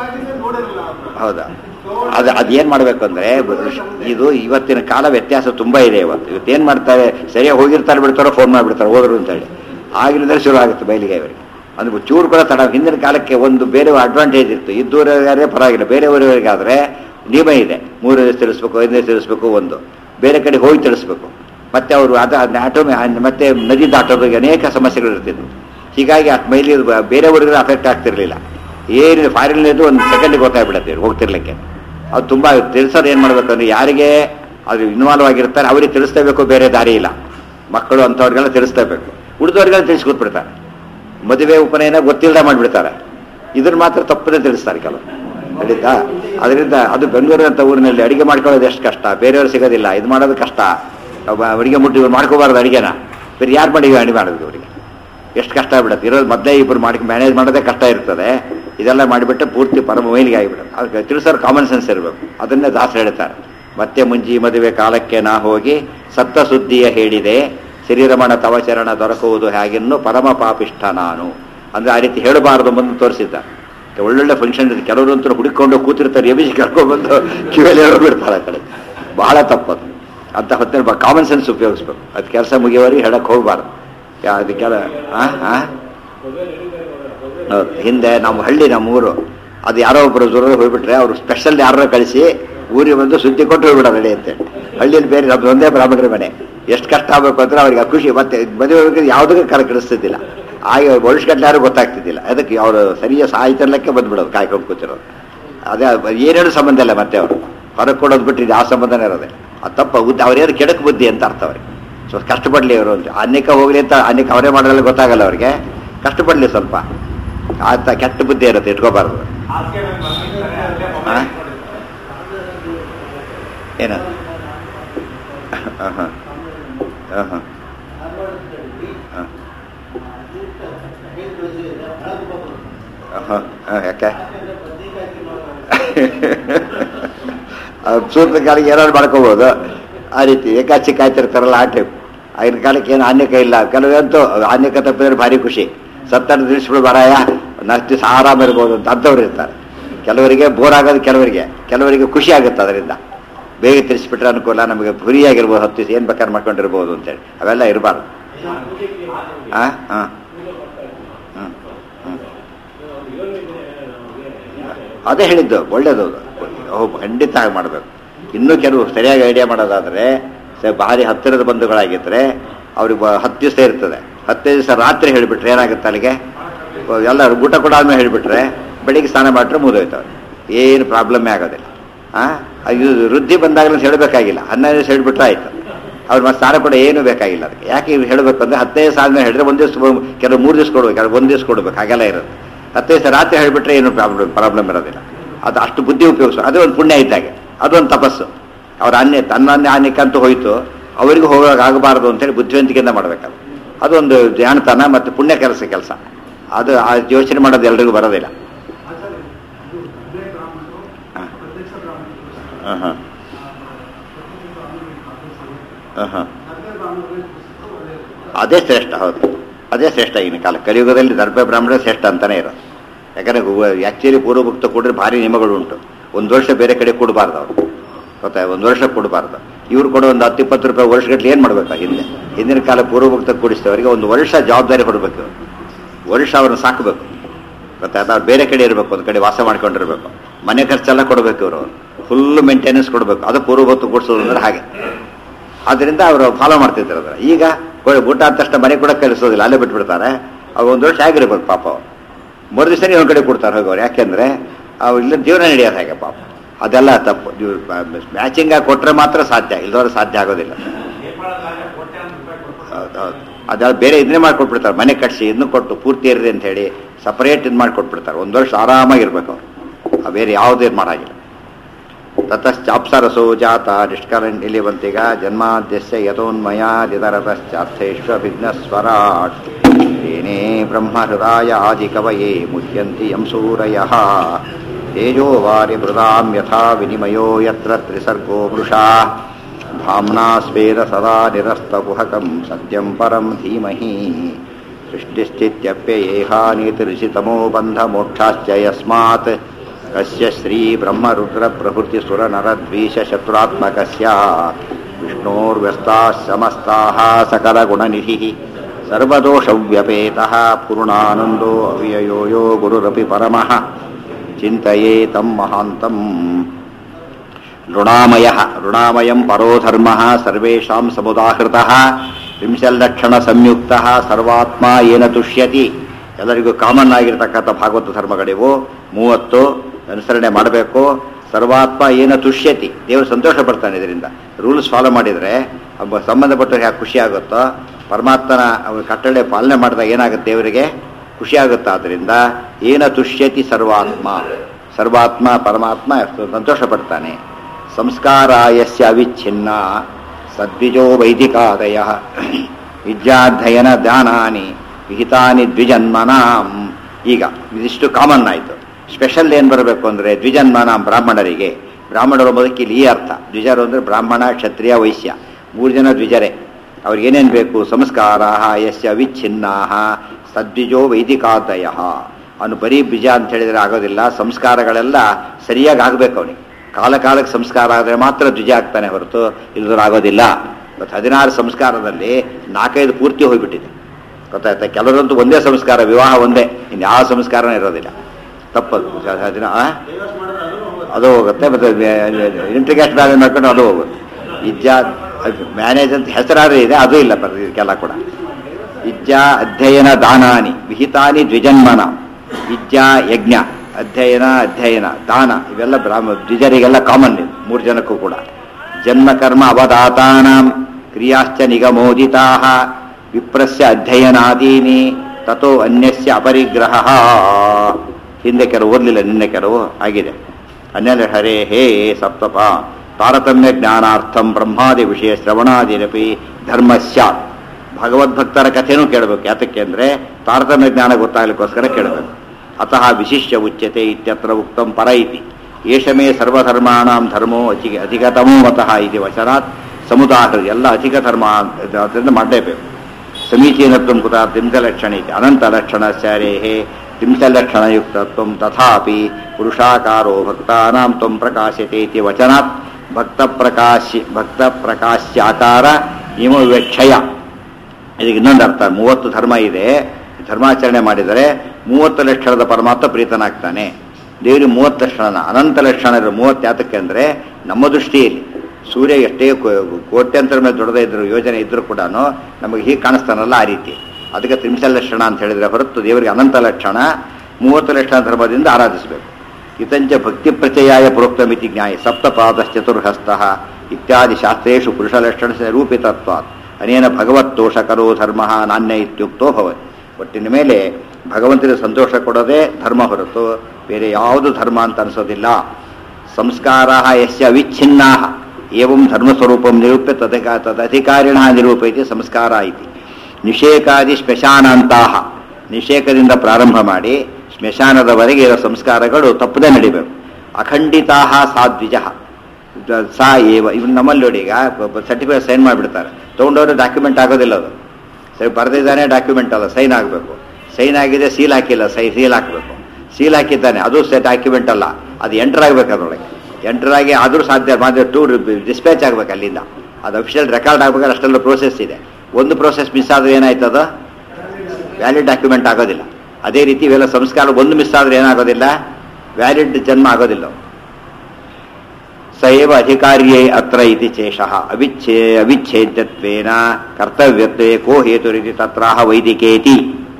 ಹೌದಾ, ಅದು ಅದೇನು ಮಾಡಬೇಕು ಅಂದರೆ, ಇದು ಇವತ್ತಿನ ಕಾಲ ವ್ಯತ್ಯಾಸ ತುಂಬ ಇದೆ. ಇವತ್ತು ಇವತ್ತೇನು ಮಾಡ್ತಾರೆ, ಸರಿಯಾಗಿ ಹೋಗಿರ್ತಾರೆ ಬಿಡ್ತಾರೋ, ಫೋನ್ ಮಾಡಿಬಿಡ್ತಾರೆ ಹೋದ್ರು ಅಂತೇಳಿ. ಆಗಿನಿಂದ ಶುರು ಆಗುತ್ತೆ ಬಯಲಿಗೆ ಇವರಿಗೆ. ಅಂದ್ರೆ ಚೂರು ಕೂಡ ತಡ. ಹಿಂದಿನ ಕಾಲಕ್ಕೆ ಒಂದು ಬೇರೆ ಅಡ್ವಾಂಟೇಜ್ ಇತ್ತು. ಇದ್ದೂರವರೇ ಪರವಾಗಿಲ್ಲ, ಬೇರೆಯವರಿಗಾದರೆ ನಿಯಮ ಇದೆ, ಮೂರು ದಿವಸ ತಿಳಿಸ್ಬೇಕು, ಐದು ದಿವಸ ತಿಳಿಸ್ಬೇಕು, ಒಂದು ಬೇರೆ ಕಡೆ ಹೋಗಿ ತಿಳಿಸ್ಬೇಕು. ಮತ್ತೆ ಅವರು ಅದು ಆಟೋ ಮತ್ತೆ ನದಿ ದಾಟೋರಿಗೆ ಅನೇಕ ಸಮಸ್ಯೆಗಳು ಇರ್ತಿದ್ವು. ಹೀಗಾಗಿ ಆ ಮೈಲಿ ಬೇರೆಯವ್ರಿಗೆ ಅಫೆಕ್ಟ್ ಆಗ್ತಿರ್ಲಿಲ್ಲ. ಏನಿದೆ ಫಾರಿನ್ಲಿದ್ದು ಒಂದು ಸೆಕೆಂಡಿಗೆ ಗೊತ್ತಾಗ್ಬಿಡತ್ತೆ ಹೋಗ್ತಿರ್ಲಿಕ್ಕೆ. ಅದು ತುಂಬ ತಿಳಿಸೋದು ಏನು ಮಾಡಬೇಕು ಅಂದರೆ, ಯಾರಿಗೆ ಅದು ಇನ್ವಾಲ್ವ್ ಆಗಿರ್ತಾರೆ ಅವ್ರಿಗೆ ತಿಳಿಸ್ತೇಬೇಕು, ಬೇರೆ ದಾರಿ ಇಲ್ಲ. ಮಕ್ಕಳು ಅಂಥವ್ರಿಗೆಲ್ಲ ತಿಳಿಸ್ತೇಬೇಕು, ಉಳಿದವ್ರಿಗೆಲ್ಲ ತಿಳಿಸಿ ಕೂತ್ಬಿಡ್ತಾರೆ. ಮದುವೆ ಉಪನಯನ ಗೊತ್ತಿಲ್ಲದೆ ಮಾಡಿಬಿಡ್ತಾರೆ. ಇದನ್ನು ಮಾತ್ರ ತಪ್ಪದೇ ತಿಳಿಸ್ತಾರೆ ಕೆಲವು. ನಡೀತಾ, ಅದರಿಂದ ಅದು ಬೆಂಗಳೂರಿನಂಥ ಊರಿನಲ್ಲಿ ಅಡುಗೆ ಮಾಡ್ಕೊಳ್ಳೋದು ಎಷ್ಟು ಕಷ್ಟ, ಬೇರೆಯವ್ರು ಸಿಗೋದಿಲ್ಲ. ಇದು ಮಾಡೋದು ಕಷ್ಟ. ಅಡುಗೆ ಮುಟ್ಟಿ ಇವ್ರು ಮಾಡ್ಕೋಬಾರ್ದು ಅಡುಗೆನ, ಬೇರೆ ಯಾರು ಮಾಡಿ ಅಡುಗೆ ಮಾಡೋದು ಇವರಿಗೆ ಎಷ್ಟು ಕಷ್ಟ ಆಗ್ಬಿಡುತ್ತೆ. ಇರೋದು ಮೊದಲೇ ಇಬ್ಬರು ಮಾಡಿ ಮ್ಯಾನೇಜ್ ಮಾಡೋದೇ ಕಷ್ಟ ಇರ್ತದೆ. ಇದೆಲ್ಲ ಮಾಡಿಬಿಟ್ಟು ಪೂರ್ತಿ ಪರಮ ಮೈಲಿಗೆ ಆಗಿಬಿಡುತ್ತೆ. ಅದಕ್ಕೆ ತಿಳಿಸೋರು ಕಾಮನ್ ಸೆನ್ಸ್ ಇರಬೇಕು. ಅದನ್ನೇ ದಾಸರು ಹೇಳ್ತಾರೆ. ಮತ್ತೆ ಮುಂಜಿ ಮದುವೆ ಕಾಲಕ್ಕೆ ನಾ ಹೋಗಿ ಸತ್ತ ಸುದ್ದಿಯ ಹೇಳಿದೆ, ಶ್ರೀರಮಣ ತವಚರಣ ದೊರಕುವುದು ಹೇಗಿನ್ನು ಪರಮ ಪಾಪಿಷ್ಠ ನಾನು. ಅಂದರೆ ಆ ರೀತಿ ಹೇಳಬಾರದು ಬಂದು ತೋರಿಸಿದ್ದ. ಒಳ್ಳೊಳ್ಳೆ ಫಂಕ್ಷನ್ ಇದೆ, ಕೆಲವರಂತೂ ಹುಡುಕೊಂಡು ಕೂತಿರ್ತಾರೆ, ಎಬಿಸಿ ಕರ್ಕೊಂಡ್ಬಂದು ಕಿವಿಯಲ್ಲಿ ಹೇಳ್ಬಿಡ್ತಾರೆ. ಆ ಕಡೆ ಬಹಳ ತಪ್ಪದು. ಅಂತ ಹೊತ್ತಿನ ಕಾಮನ್ ಸೆನ್ಸ್ ಉಪಯೋಗಿಸ್ಬೇಕು. ಅದು ಕೆಲಸ ಮುಗಿಯವರೆಗೆ ಹೇಳಕ್ಕೆ ಹೋಗಬಾರ್ದು. ಅದಕ್ಕೆಲ್ಲ ಹಾಂ ಹಾಂ ಹೌದು. ಹಿಂದೆ ನಮ್ಮ ಹಳ್ಳಿ, ನಮ್ಮ ಊರು, ಅದು ಯಾರೋ ಒಬ್ಬರು ದೂರ ಹೋಗ್ಬಿಟ್ರೆ ಅವರು ಸ್ಪೆಷಲ್ ಯಾರೋ ಕಳಿಸಿ ಊರಿಗೆ ಬಂದು ಸುದ್ದಿ ಕೊಟ್ಟು ಹೋಗ್ಬಿಡೋದು ನಡಿ ಅಂತೇಳಿ. ಹಳ್ಳಿಯಲ್ಲಿ ಬೇರೆ ನಮ್ದು ಒಂದೇ ಬ್ರಾಹ್ಮಣರ ಮನೆ. ಎಷ್ಟು ಕಷ್ಟ ಆಗಬೇಕು ಅಂದರೆ ಅವ್ರಿಗೆ ಖುಷಿ. ಮತ್ತೆ ಮದುವೆ ಯಾವುದಕ್ಕೂ ಕರೆ ಕಳಿಸ್ತಿದ್ದಿಲ್ಲ. ಆಗ ವರ್ಷಗಟ್ಟಲೆ ಯಾರು ಗೊತ್ತಾಗ್ತಿದ್ದಿಲ್ಲ. ಅದಕ್ಕೆ ಅವರು ಸರಿಯ ಸಾಹಿತ್ಯಕ್ಕೆ ಬಂದ್ಬಿಡೋದು, ಕಾಯ್ಕೊಂಡು ಕೂತಿರೋದು. ಅದೇ ಏನೇನು ಸಂಬಂಧ ಇಲ್ಲ. ಮತ್ತೆ ಅವರು ಹೊರಗೆ ಕೊಡೋದು ಬಿಟ್ಟು ಯಾವ ಸಂಬಂಧನೇ ಇರೋದೆ. ಅದು ತಪ್ಪ. ಉದ್ದ ಅವ್ರೇನು ಕೆಡಕು ಬುದ್ಧಿ ಅಂತ ಅರ್ಥ ಅವ್ರಿಗೆ. ಸೊ ಕಷ್ಟಪಡಲಿ ಅವರು ಅಂತ. ಅನೇಕ ಹೋಗಲಿ ಅಂತ ಅನೇಕ ಅವರೇ ಮಾಡೋದ್ರಲ್ಲಿ ಗೊತ್ತಾಗಲ್ಲ ಅವ್ರಿಗೆ. ಕಷ್ಟಪಡಲಿ ಸ್ವಲ್ಪ. ಆತ ಕೆಟ್ಟ ಬುದ್ಧಿ ಇರುತ್ತೆ, ಇಟ್ಕೋಬಾರ್ದು. ಹಾಂ ಏನ ಹಾಂ ಹಾಂ ಹಾಂ ಹಾಂ ಹಾಂ ಹಾಂ ಯಾಕೆ ಸೂರ್ಯ ಕಾಲಿಗೆ ಏನಾದ್ರು ಮಾಡ್ಕೋಬೋದು. ಆ ರೀತಿ ಏಕಾಚಿ ಕಾಯ್ತಿರ್ತಾರಲ್ಲ ಆ ಟೈಪ್. ಆಗಿನ ಕಾಲಕ್ಕೆ ಏನು ಆನ್ಯಕ ಇಲ್ಲ. ಕೆಲವಂತೂ ಆನ್ಯಕ ತಪ್ಪಿದ್ರೆ ಭಾರಿ ಖುಷಿ. ಸತ್ತನ್ನು ತಿಳಿಸ್ಬಿಡು ಬರಾಯ, ನಷ್ಟು ದಿವಸ ಆರಾಮ ಇರ್ಬೋದು ಅಂತ ಅಂಥವ್ರು ಇರ್ತಾರೆ. ಕೆಲವರಿಗೆ ಬೋರ್ ಆಗೋದು, ಕೆಲವರಿಗೆ ಕೆಲವರಿಗೆ ಖುಷಿ ಆಗುತ್ತೆ ಅದರಿಂದ. ಬೇಗ ತಿಳಿಸ್ಬಿಟ್ರೆ ಅನುಕೂಲ, ನಮಗೆ ಫ್ರೀಯಾಗಿರ್ಬೋದು, ಹತ್ತು ದಿವಸ ಏನು ಬೇಕಾದ್ರೆ ಮಾಡ್ಕೊಂಡಿರ್ಬೋದು ಅಂತೇಳಿ. ಅವೆಲ್ಲ ಇರಬಾರ್ದು. ಹಾಂ ಹಾಂ ಹ್ಞೂ ಹ್ಞೂ ಅದೇ ಹೇಳಿದ್ದು ಒಳ್ಳೇದು. ಓ ಖಂಡಿತ ಆಗಿ ಮಾಡಬೇಕು. ಇನ್ನೂ ಕೆಲವು ಸರಿಯಾಗಿ ಐಡಿಯಾ ಮಾಡೋದಾದರೆ ಭಾರಿ ಹತ್ತಿರದ ಬಂಧುಗಳಾಗಿದ್ದರೆ ಅವ್ರಿಗೆ ಹತ್ತು ದಿವಸ ಇರ್ತದೆ, ಹತ್ತೈದು ದಿವಸ ರಾತ್ರಿ ಹೇಳಿಬಿಟ್ರೆ ಏನಾಗುತ್ತೆ ಅಲ್ಲಿಗೆ, ಎಲ್ಲ ಊಟ ಕೂಡ ಆದ್ಮೇಲೆ ಹೇಳಿಬಿಟ್ರೆ ಬೆಳಿಗ್ಗೆ ಸ್ನಾನ ಮಾಡಿದ್ರೆ ಮುಗಿದೋಯ್ತವ್ರು, ಏನು ಪ್ರಾಬ್ಲಮ್ಮೇ ಆಗೋದಿಲ್ಲ. ಹಾಂ ಇದು ವೃದ್ಧಿ ಬಂದಾಗಲೂ ಹೇಳಬೇಕಾಗಿಲ್ಲ, ಹನ್ನೆರಡು ದಿವಸ ಹೇಳಿಬಿಟ್ರೆ ಆಯಿತು. ಅವ್ರು ಮತ್ತೆ ಸ್ನಾನ ಕೂಡ ಏನೂ ಬೇಕಾಗಿಲ್ಲ ಅದಕ್ಕೆ. ಯಾಕೆ ಇವ್ರು ಹೇಳಬೇಕು ಅಂದರೆ ಹತ್ತೈದು ದಿವಸ ಆದ್ಮೇಲೆ ಹೇಳಿದ್ರೆ ಒಂದು ದಿವಸ, ಕೆಲವು ಮೂರು ದಿವಸ ಕೊಡ್ಬೇಕು, ಕೆಲವು ಒಂದು ದಿವಸ ಕೊಡ್ಬೇಕು, ಹಾಗೆಲ್ಲ ಇರುತ್ತೆ. ಹತ್ತೈದು ದಿವಸ ರಾತ್ರಿ ಹೇಳಿಬಿಟ್ರೆ ಏನು ಪ್ರಾಬ್ಲಮ್ ಪ್ರಾಬ್ಲಮ್ ಇರೋದಿಲ್ಲ. ಅದು ಅಷ್ಟು ಬುದ್ಧಿ ಉಪಯೋಗಿಸೋ, ಅದು ಒಂದು ಪುಣ್ಯ ಇದ್ದಾಗೆ, ಅದೊಂದು ತಪಸ್ಸು. ಅವ್ರ ಅನ್ಯ ತನ್ನ ಆನ್ಯಕ್ಕಂತೂ ಹೋಯಿತು, ಅವರಿಗೂ ಹೋಗೋಕ್ಕಾಗಬಾರ್ದು ಅಂತೇಳಿ ಬುದ್ಧಿವಂತಿಕೆಯಿಂದ ಮಾಡಬೇಕಲ್ಲ. ಅದೊಂದು ಜಾಣತನ ಮತ್ತು ಪುಣ್ಯ ಕೆಲಸ ಕೆಲಸ ಅದು. ಆ ಯೋಚನೆ ಮಾಡೋದು ಎಲ್ರಿಗೂ ಬರೋದಿಲ್ಲ. ಹಾಂ ಹಾಂ ಹಾಂ ಹಾಂ ಅದೇ ಶ್ರೇಷ್ಠ. ಹೌದು, ಅದೇ ಶ್ರೇಷ್ಠ. ಈಗಿನ ಕಾಲ ಕಲಿಯುಗದಲ್ಲಿ ದರ್ಭೆ ಬ್ರಾಹ್ಮಣ ಶ್ರೇಷ್ಠ ಅಂತಲೇ ಇರೋದು. ಯಾಕಂದರೆ ಆ್ಯಕ್ಚುಲಿ ಪೂರ್ವಭಕ್ತ ಕೊಟ್ಟರೆ ಭಾರಿ ನಿಯಮಗಳು ಉಂಟು. ಒಂದು ವರ್ಷ ಬೇರೆ ಕಡೆ ಕೊಡಬಾರ್ದು ಅವರು, ಗೊತ್ತಾ, ಒಂದು ವರ್ಷ ಕೊಡಬಾರ್ದು. ಇವ್ರು ಕೊಡೋ ಒಂದು ಹತ್ತು ಇಪ್ಪತ್ತು ರೂಪಾಯಿ ವರ್ಷಗಟ್ಟಲೆ ಏನು ಮಾಡಬೇಕಾ? ಹಿಂದೆ ಹಿಂದಿನ ಕಾಲ ಪೂರ್ವಭಕ್ತ ಕೂಡಿಸಿದವರಿಗೆ ಒಂದು ವರ್ಷ ಜವಾಬ್ದಾರಿ ಕೊಡಬೇಕು, ವರ್ಷ ಅವ್ರನ್ನ ಸಾಕಬೇಕು, ಗೊತ್ತಾ. ಅವ್ರು ಬೇರೆ ಕಡೆ ಇರಬೇಕು, ಒಂದು ಕಡೆ ವಾಸ ಮಾಡ್ಕೊಂಡಿರ್ಬೇಕು, ಮನೆ ಖರ್ಚೆಲ್ಲ ಕೊಡಬೇಕು, ಇವರು ಫುಲ್ ಮೇಂಟೆನೆನ್ಸ್ ಕೊಡಬೇಕು. ಅದು ಪೂರ್ವಭಕ್ತ ಕೂಡಿಸೋದು ಅಂದರೆ ಹಾಗೆ. ಆದ್ದರಿಂದ ಅವರು ಫಾಲೋ ಮಾಡ್ತಿದ್ರು. ಅದರ ಈಗ ಊಟ ಆದ ತಕ್ಷಣ ಮನೆ ಕೂಡ ಕಲಿಸೋದಿಲ್ಲ, ಅಲ್ಲೇ ಬಿಟ್ಬಿಡ್ತಾರೆ. ಅವ್ರು ಒಂದು ವರ್ಷ ಆಗಿರ್ಬೇಕು ಪಾಪ. ಅವ್ರು ಮೂರು ದಿವಸ ಒಂದು ಕಡೆ ಕೊಡ್ತಾರೆ ಹೋಗೋರು, ಯಾಕೆಂದರೆ ಅವ್ರು ಇಲ್ಲ ಜೀವನ ನಡೆಯೋದು ಹಾಗೆ ಪಾಪ. ಅದೆಲ್ಲ ತಪ್ಪು. ನೀವು ಮ್ಯಾಚಿಂಗ್ ಆಗಿ ಕೊಟ್ಟರೆ ಮಾತ್ರ ಸಾಧ್ಯ, ಇಲ್ಲದವ್ರು ಸಾಧ್ಯ ಆಗೋದಿಲ್ಲ. ಹೌದು ಹೌದು. ಅದೆಲ್ಲ ಬೇರೆ ಇದನ್ನೇ ಮಾಡಿಕೊಟ್ಬಿಡ್ತಾರೆ, ಮನೆ ಕಟ್ಟಿಸಿ ಇದನ್ನು ಕೊಟ್ಟು ಪೂರ್ತಿ ಇರಲಿ ಅಂತ ಹೇಳಿ ಸಪರೇಟ್ ಇದು ಮಾಡಿಕೊಟ್ಬಿಡ್ತಾರೆ. ಒಂದು ವರ್ಷ ಆರಾಮಾಗಿರ್ಬೇಕು ಅವರು, ಬೇರೆ ಯಾವುದೇ ಮಾಡಾಗಿಲ್ಲ. ತತಶ್ಚಾಪ್ಸರಸೋ ಜಾತ ನಿಷ್ಕರಣ್ ಇಲ್ಲಿ ಬಂತೀಗ ಜನ್ಮಾದ್ಯಸ್ಯ ಯತೋನ್ಮಯಾದಿತರತಶ್ಚಾರ್ಥೇಶ್ವ ವಿಘ್ನಸ್ವರಾಟ್ ಏನೇ ಬ್ರಹ್ಮ ಹೃದಯ ಆದಿ ಕವಯೇ ಮುಹ್ಯಂತಿ ಯಂ ಸೂರಯಃ ತೇಜೋ ವಾರಿ ಮೃದಾಂ ಯಥಾ ವಿನಿಮಯೋ ಯತ್ರ ತ್ರಿಸರ್ಗೋ ಮೃಷಾ ಧಾಮ್ನಾ ಸ್ವೇದ ಸದಾ ನಿರಸ್ತಕುಹಕಂ ಸತ್ಯಂ ಪರಂ ಧೀಮಹಿ ಸೃಷ್ಟಿಸ್ಥಿತ್ಯಪ್ಯಯೇಹಾನಿತಿರಿಷಿತಮೋ ಬಂಧ ಮೋಕ್ಷಾಶ್ಚ ಯಸ್ಮಾತ್ ಕಸ್ಯ ಶ್ರೀ ಬ್ರಹ್ಮ ರುದ್ರ ಪ್ರಭೃತಿ ಸುರ ನರದ್ವೀಷ ಶತ್ರುರಾತ್ಮಕಸ್ಯ ವಿಷ್ಣೋರ್ವ್ಯಸ್ತಾಃ ಸಮಸ್ತಾಃ ಸಕಲ ಗುಣನಿಧಿಃ ಸರ್ವದೋಷವ್ಯಪೇತಃ ಪೂರ್ಣಾನಂದೋ ಅವ್ಯಯೋ ಯೋ ಗುರುರಪಿ ಪರಮಃ ಚಿಂತಯೇತಂ ಮಹಾಂತಂ. ಋಣಾಮಯಃ ಋಣಾಮಯಂ ಪರೋ ಧರ್ಮಃ ಸರ್ವೇಷಾಂ ಸಮುದಾಹೃತಃ ವಿಂಶಲ್ಲಕ್ಷಣ ಸಂಯುಕ್ತಃ ಸರ್ವಾತ್ಮ ಏನ ತುಷ್ಯತಿ. ಎಲ್ಲರಿಗೂ ಕಾಮನ್ ಆಗಿರ್ತಕ್ಕಂಥ ಭಾಗವತ ಧರ್ಮಗಳಿವು ಮೂವತ್ತು ಅನುಸರಣೆ ಮಾಡಬೇಕು. ಸರ್ವಾತ್ಮ ಏನ ತುಷ್ಯತಿ, ದೇವರು ಸಂತೋಷ ಪಡ್ತಾನೆ ಇದರಿಂದ. ರೂಲ್ಸ್ ಫಾಲೋ ಮಾಡಿದರೆ ಸಂಬಂಧಪಟ್ಟವ್ರಿಗೆ ಯಾಕೆ ಖುಷಿ ಆಗುತ್ತೋ, ಪರಮಾತ್ಮನ ಕಟ್ಟಳೆ ಪಾಲನೆ ಮಾಡಿದಾಗ ಏನಾಗುತ್ತೆ, ದೇವರಿಗೆ ಖುಷಿ ಆಗುತ್ತೆ. ಆದ್ದರಿಂದ ಏನ ತುಷ್ಯತಿ ಸರ್ವಾತ್ಮ, ಸರ್ವಾತ್ಮ ಪರಮಾತ್ಮ ಸಂತೋಷ ಪಡ್ತಾನೆ. ಸಂಸ್ಕಾರಾಯಸ್ಯ ಅವಿಚ್ಛಿನ್ನ ಸದ್ವಿಜೋ ವೈದಿಕಾದಯ ವಿದ್ಯಾಧ್ಯಯನ ದಾನಾನಿ ವಿಹಿತಾನಿ ದ್ವಿಜನ್ಮನಾಂ. ಈಗ ಇದಿಷ್ಟು ಕಾಮನ್ ಆಯಿತು. ಸ್ಪೆಷಲ್ ಏನು ಬರಬೇಕು ಅಂದರೆ ದ್ವಿಜನ್ಮನಾಂ, ಬ್ರಾಹ್ಮಣರಿಗೆ. ಬ್ರಾಹ್ಮಣರು ಬದುಕಿಲ್ಲಿ ಈ ಅರ್ಥ. ದ್ವಿಜರು ಅಂದರೆ ಬ್ರಾಹ್ಮಣ ಕ್ಷತ್ರಿಯ ವೈಶ್ಯ ಮೂರು ಜನ ದ್ವಿಜರೇ. ಅವ್ರಿಗೇನೇನು ಬೇಕು? ಸಂಸ್ಕಾರ ಯಸ್ಯ ಅವಿಚ್ಛಿನ್ನಾ ಸದ್ವಿಜೋ ವೈದಿಕಾದಯ. ಅವನು ಬರೀ ಬೀಜ ಅಂತ ಹೇಳಿದರೆ ಆಗೋದಿಲ್ಲ, ಸಂಸ್ಕಾರಗಳೆಲ್ಲ ಸರಿಯಾಗಿ ಆಗಬೇಕು ಅವನಿಗೆ. ಕಾಲ ಕಾಲಕ್ಕೆ ಸಂಸ್ಕಾರ ಆದರೆ ಮಾತ್ರ ದ್ವಿಜ ಆಗ್ತಾನೆ, ಹೊರತು ಇಲ್ಲದ್ರೆ ಆಗೋದಿಲ್ಲ. ಇವತ್ತು ಹದಿನಾರು ಸಂಸ್ಕಾರದಲ್ಲಿ ನಾಲ್ಕೈದು ಪೂರ್ತಿ ಹೋಗಿಬಿಟ್ಟಿದೆ, ಗೊತ್ತಾಯ್ತಾ. ಕೆಲವರಂತೂ ಒಂದೇ ಸಂಸ್ಕಾರ, ವಿವಾಹ ಒಂದೇ, ಇನ್ನು ಯಾವ ಸಂಸ್ಕಾರನೇ ಇರೋದಿಲ್ಲ. ತಪ್ಪದು. ದಿನ ಅದು ಹೋಗುತ್ತೆ. ಮತ್ತು ಇಂಟ್ರಿಗೇಟ್ ಮ್ಯಾನೇಜ್ ಮಾಡ್ಕೊಂಡು ಅದು ಹೋಗುತ್ತೆ. ಇಜ್ಜಾ ಮ್ಯಾನೇಜ್ ಅಂತ ಹೆಸರಾದ್ರೆ ಇದೆ, ಅದು ಇಲ್ಲ ಇದಕ್ಕೆಲ್ಲ ಕೂಡ. ವಿದ್ಯಾ ಅಧ್ಯಯನ ದಾನಾನಿ ವಿಹಿತಾನಿ ದ್ವಿಜನ್ಮನ. ವಿದ್ಯಾ ಯಜ್ಞ, ಅಧ್ಯಯನ ಅಧ್ಯಯನ ದಾನ, ಇವೆಲ್ಲ ಬ್ರಾಹ್ಮ ದ್ವಿಜರಿಗೆಲ್ಲ ಕಾಮನ್ ಇದೆ, ಮೂರು ಜನಕ್ಕೂ ಕೂಡ. ಜನ್ಮಕರ್ಮ ಅವಧಾತಾನಾಂ ಕ್ರಿಯಾಶ್ಚ ನಿಗಮೋದಿತಾ ವಿಪ್ರಸ್ಯ ಅಧ್ಯಯನಾದೀನಿ ತಥೋ ಅನ್ಯಸ್ಯ ಅಪರಿಗ್ರಹ. ಹಿಂದೆ ಕೆಲವು ಓದಲಿಲ್ಲ, ನಿನ್ನೆ ಕೆಲವು ಆಗಿದೆ. ಅನ್ಯ ಹರೇ ಹೇ ಸಪ್ತಪ ತಾರತಮ್ಯ ಜ್ಞಾನಾರ್ಥಂ ಬ್ರಹ್ಮಾದಿ ವಿಷಯ ಶ್ರವಣಾದಿರಪಿ ಧರ್ಮ ಸ್ಯಾತ್. ಭಗವದ್ಭಕ್ತರ ಕಥೆನೂ ಕೇಳಬೇಕು. ಯಾತಕ್ಕೆ ಅಂದರೆ ತಾರತಮ್ಯ ಜ್ಞಾನ ಗೊತ್ತಾಗಲಿಕ್ಕೋಸ್ಕರ ಕೇಳಬೇಕು. ಅತಃ ವಿಶಿಷ್ಯ ಉಚ್ಯತೆ ಇತ್ಯತ್ರ ಉಕ್ತಂ ಪರ ಇತಿ. ಏಷಮೇ ಸರ್ವಧರ್ಮಾಣಾಂ ಧರ್ಮೋ ಅಧಿ ಅಧಿಕತಮೋ ಮತಃ ಇದೆ ವಚನಾತ್ ಸಮುದಾಯ. ಎಲ್ಲ ಅಧಿಕ ಧರ್ಮ ಅದರಿಂದ ಮಾಡಲೇಬೇಕು. ಸಮೀಚೀನತ್ವಂ ಕುತ ತ್ರಿಂಶಲಕ್ಷಣ ಇತಿ ಅನಂತ ಲಕ್ಷಣ ಸ್ಯಾರೇಹೇ ತ್ರಿಂಶಲಕ್ಷಣಯುಕ್ತತ್ವಂ ತಥಾಪಿ ಪುರುಷಾಕಾರೋ ಭಕ್ತಾನಾಂ ತ್ವಂ ಪ್ರಕಾಶತೆ ಇತಿ ವಚನಾತ್ ಭಕ್ತ ಪ್ರಕಾಶಿ ಭಕ್ತ ಪ್ರಕಾಶ್ಯಾಕಾರ ಇಮ ವಿವಕ್ಷಯ. ಇದಕ್ಕೆ ಇನ್ನೊಂದು ಅರ್ಥ, ಮೂವತ್ತು ಧರ್ಮ ಇದೆ, ಧರ್ಮಾಚರಣೆ ಮಾಡಿದರೆ ಮೂವತ್ತು ಲಕ್ಷಣದ ಪರಮಾತ್ಮ ಪ್ರೀತನಾಗ್ತಾನೆ. ದೇವರಿಗೆ ಮೂವತ್ತು ಲಕ್ಷಣ, ಅನಂತ ಲಕ್ಷಣ ಇರೋ ಮೂವತ್ತು ಯಾತಕ್ಕೆ ಅಂದರೆ ನಮ್ಮ ದೃಷ್ಟಿಯಲ್ಲಿ ಸೂರ್ಯ ಎಷ್ಟೇ ಕೋಟ್ಯಂತರ ಮೇಲೆ ದೊಡ್ಡದೇ ಇದ್ರು ಯೋಜನೆ ಇದ್ರೂ ಕೂಡ ನಮಗೆ ಹೀಗೆ ಕಾಣಿಸ್ತಾನಲ್ಲ ಆ ರೀತಿ. ಅದಕ್ಕೆ ತ್ರಿಂಶ ಲಕ್ಷಣ ಅಂತ ಹೇಳಿದರೆ ಹೊರತು ದೇವರಿಗೆ ಅನಂತ ಲಕ್ಷಣ, ಮೂವತ್ತು ಲಕ್ಷಣ ಧರ್ಮದಿಂದ ಆರಾಧಿಸಬೇಕು. ಇತಂಚ ಭಕ್ತಿ ಪ್ರಚಯಾಯ ಪ್ರೋಕ್ತಮಿತಿ ಜ್ಞಾಯ ಸಪ್ತಪಾದಶ್ಚತುರ್ಹಸ್ತ ಇತ್ಯಾದಿ ಶಾಸ್ತ್ರೇಷು ಪುರುಷಲಕ್ಷಣ ನಿರೂಪಿತತ್ವಾತ್ ಅನೇನ ಭಗವತ್ತೋಷಕರೋ ಧರ್ಮ ನಾಣ್ಯ ಇತ್ಯುಕ್ತೋ ಭವತಿ. ಒಟ್ಟಿನ ಮೇಲೆ ಭಗವಂತನಿಗೆ ಸಂತೋಷ ಕೊಡೋದೇ ಧರ್ಮ ಹೊರತು ಬೇರೆ ಯಾವುದು ಧರ್ಮ ಅಂತ ಅನಿಸೋದಿಲ್ಲ. ಸಂಸ್ಕಾರ ಯಸ್ಯ ಅವಿಚ್ಛಿನ್ನಾ ಏವಂ ಧರ್ಮಸ್ವರೂಪಂ ನಿರೂಪ್ಯ ತದಕ ತದಧಿಕಾರಿಣ ನಿರೂಪಯತಿ ಸಂಸ್ಕಾರ ಇತಿ. ನಿಷೇಕಾದಿ ಶ್ಮಶಾನಾಂತಹ, ನಿಷೇಕದಿಂದ ಪ್ರಾರಂಭ ಮಾಡಿ ಶ್ಮಶಾನದವರೆಗೆ ಇರೋ ಸಂಸ್ಕಾರಗಳು ತಪ್ಪದೆ ನಡಿಬೇಕು. ಅಖಂಡಿತಾ ಸಾದ್ವಿಜ ಸಾ ಏವ. ಇವ್ನು ನಮ್ಮಲ್ಲಿ ನೋಡಿ, ಈಗ ಸರ್ಟಿಫಿಕೇಟ್ ಸೈನ್ ಮಾಡಿಬಿಡ್ತಾರೆ, ತೊಗೊಂಡವ್ರು ಡಾಕ್ಯುಮೆಂಟ್ ಆಗೋದಿಲ್ಲ. ಅದು ಸರಿ ಬರೆದಿದ್ದಾನೆ, ಡಾಕ್ಯುಮೆಂಟ್ ಅಲ್ಲ, ಸೈನ್ ಆಗಬೇಕು. ಸೈನ್ ಆಗಿದೆ, ಸೀಲ್ ಹಾಕಿಲ್ಲ, ಸೈ ಸೀಲ್ ಹಾಕಬೇಕು. ಸೀಲ್ ಹಾಕಿದ್ದಾನೆ, ಅದು ಡಾಕ್ಯುಮೆಂಟ್ ಅಲ್ಲ, ಅದು ಎಂಟರ್ ಆಗಬೇಕು. ಅದರೊಳಗೆ ಎಂಟರ್ ಆಗಿ ಆದರೂ ಸಾಧ್ಯ ಮಾತ್ರ ಟೂರ್ ಡಿಸ್ಪ್ಯಾಚ್ ಆಗಬೇಕು ಅಲ್ಲಿಂದ. ಅದು ಅಫಿಷಿಯಲ್ ರೆಕಾರ್ಡ್ ಆಗಬೇಕಾದ್ರೆ ಅಷ್ಟೆಲ್ಲ ಪ್ರೋಸೆಸ್ ಇದೆ. ಒಂದು ಪ್ರೋಸೆಸ್ ಮಿಸ್ ಆದರೆ ಏನಾಯ್ತದ, ವ್ಯಾಲಿಡ್ ಡಾಕ್ಯುಮೆಂಟ್ ಆಗೋದಿಲ್ಲ. ಅದೇ ರೀತಿ ಇವೆಲ್ಲ ಸಂಸ್ಕಾರ ಒಂದು ಮಿಸ್ ಆದರೆ ಏನಾಗೋದಿಲ್ಲ, ವ್ಯಾಲಿಡ್ ಜನ್ಮ ಆಗೋದಿಲ್ಲ. ಸೈವ ಅಧಿಕಾರಿಯೇ ಅತ್ರ ಇತಿ ಚೇಷಃ ಅವಿಚ್ಛೇ ಅವಿಚ್ಛೇದ್ಯತ್ವೇನ ಕರ್ತವ್ಯತ್ವೇ ಕೋ ಹೇತುರಿತಿ ತತ್ರಾಹ ವೈದಿಕೇತಿ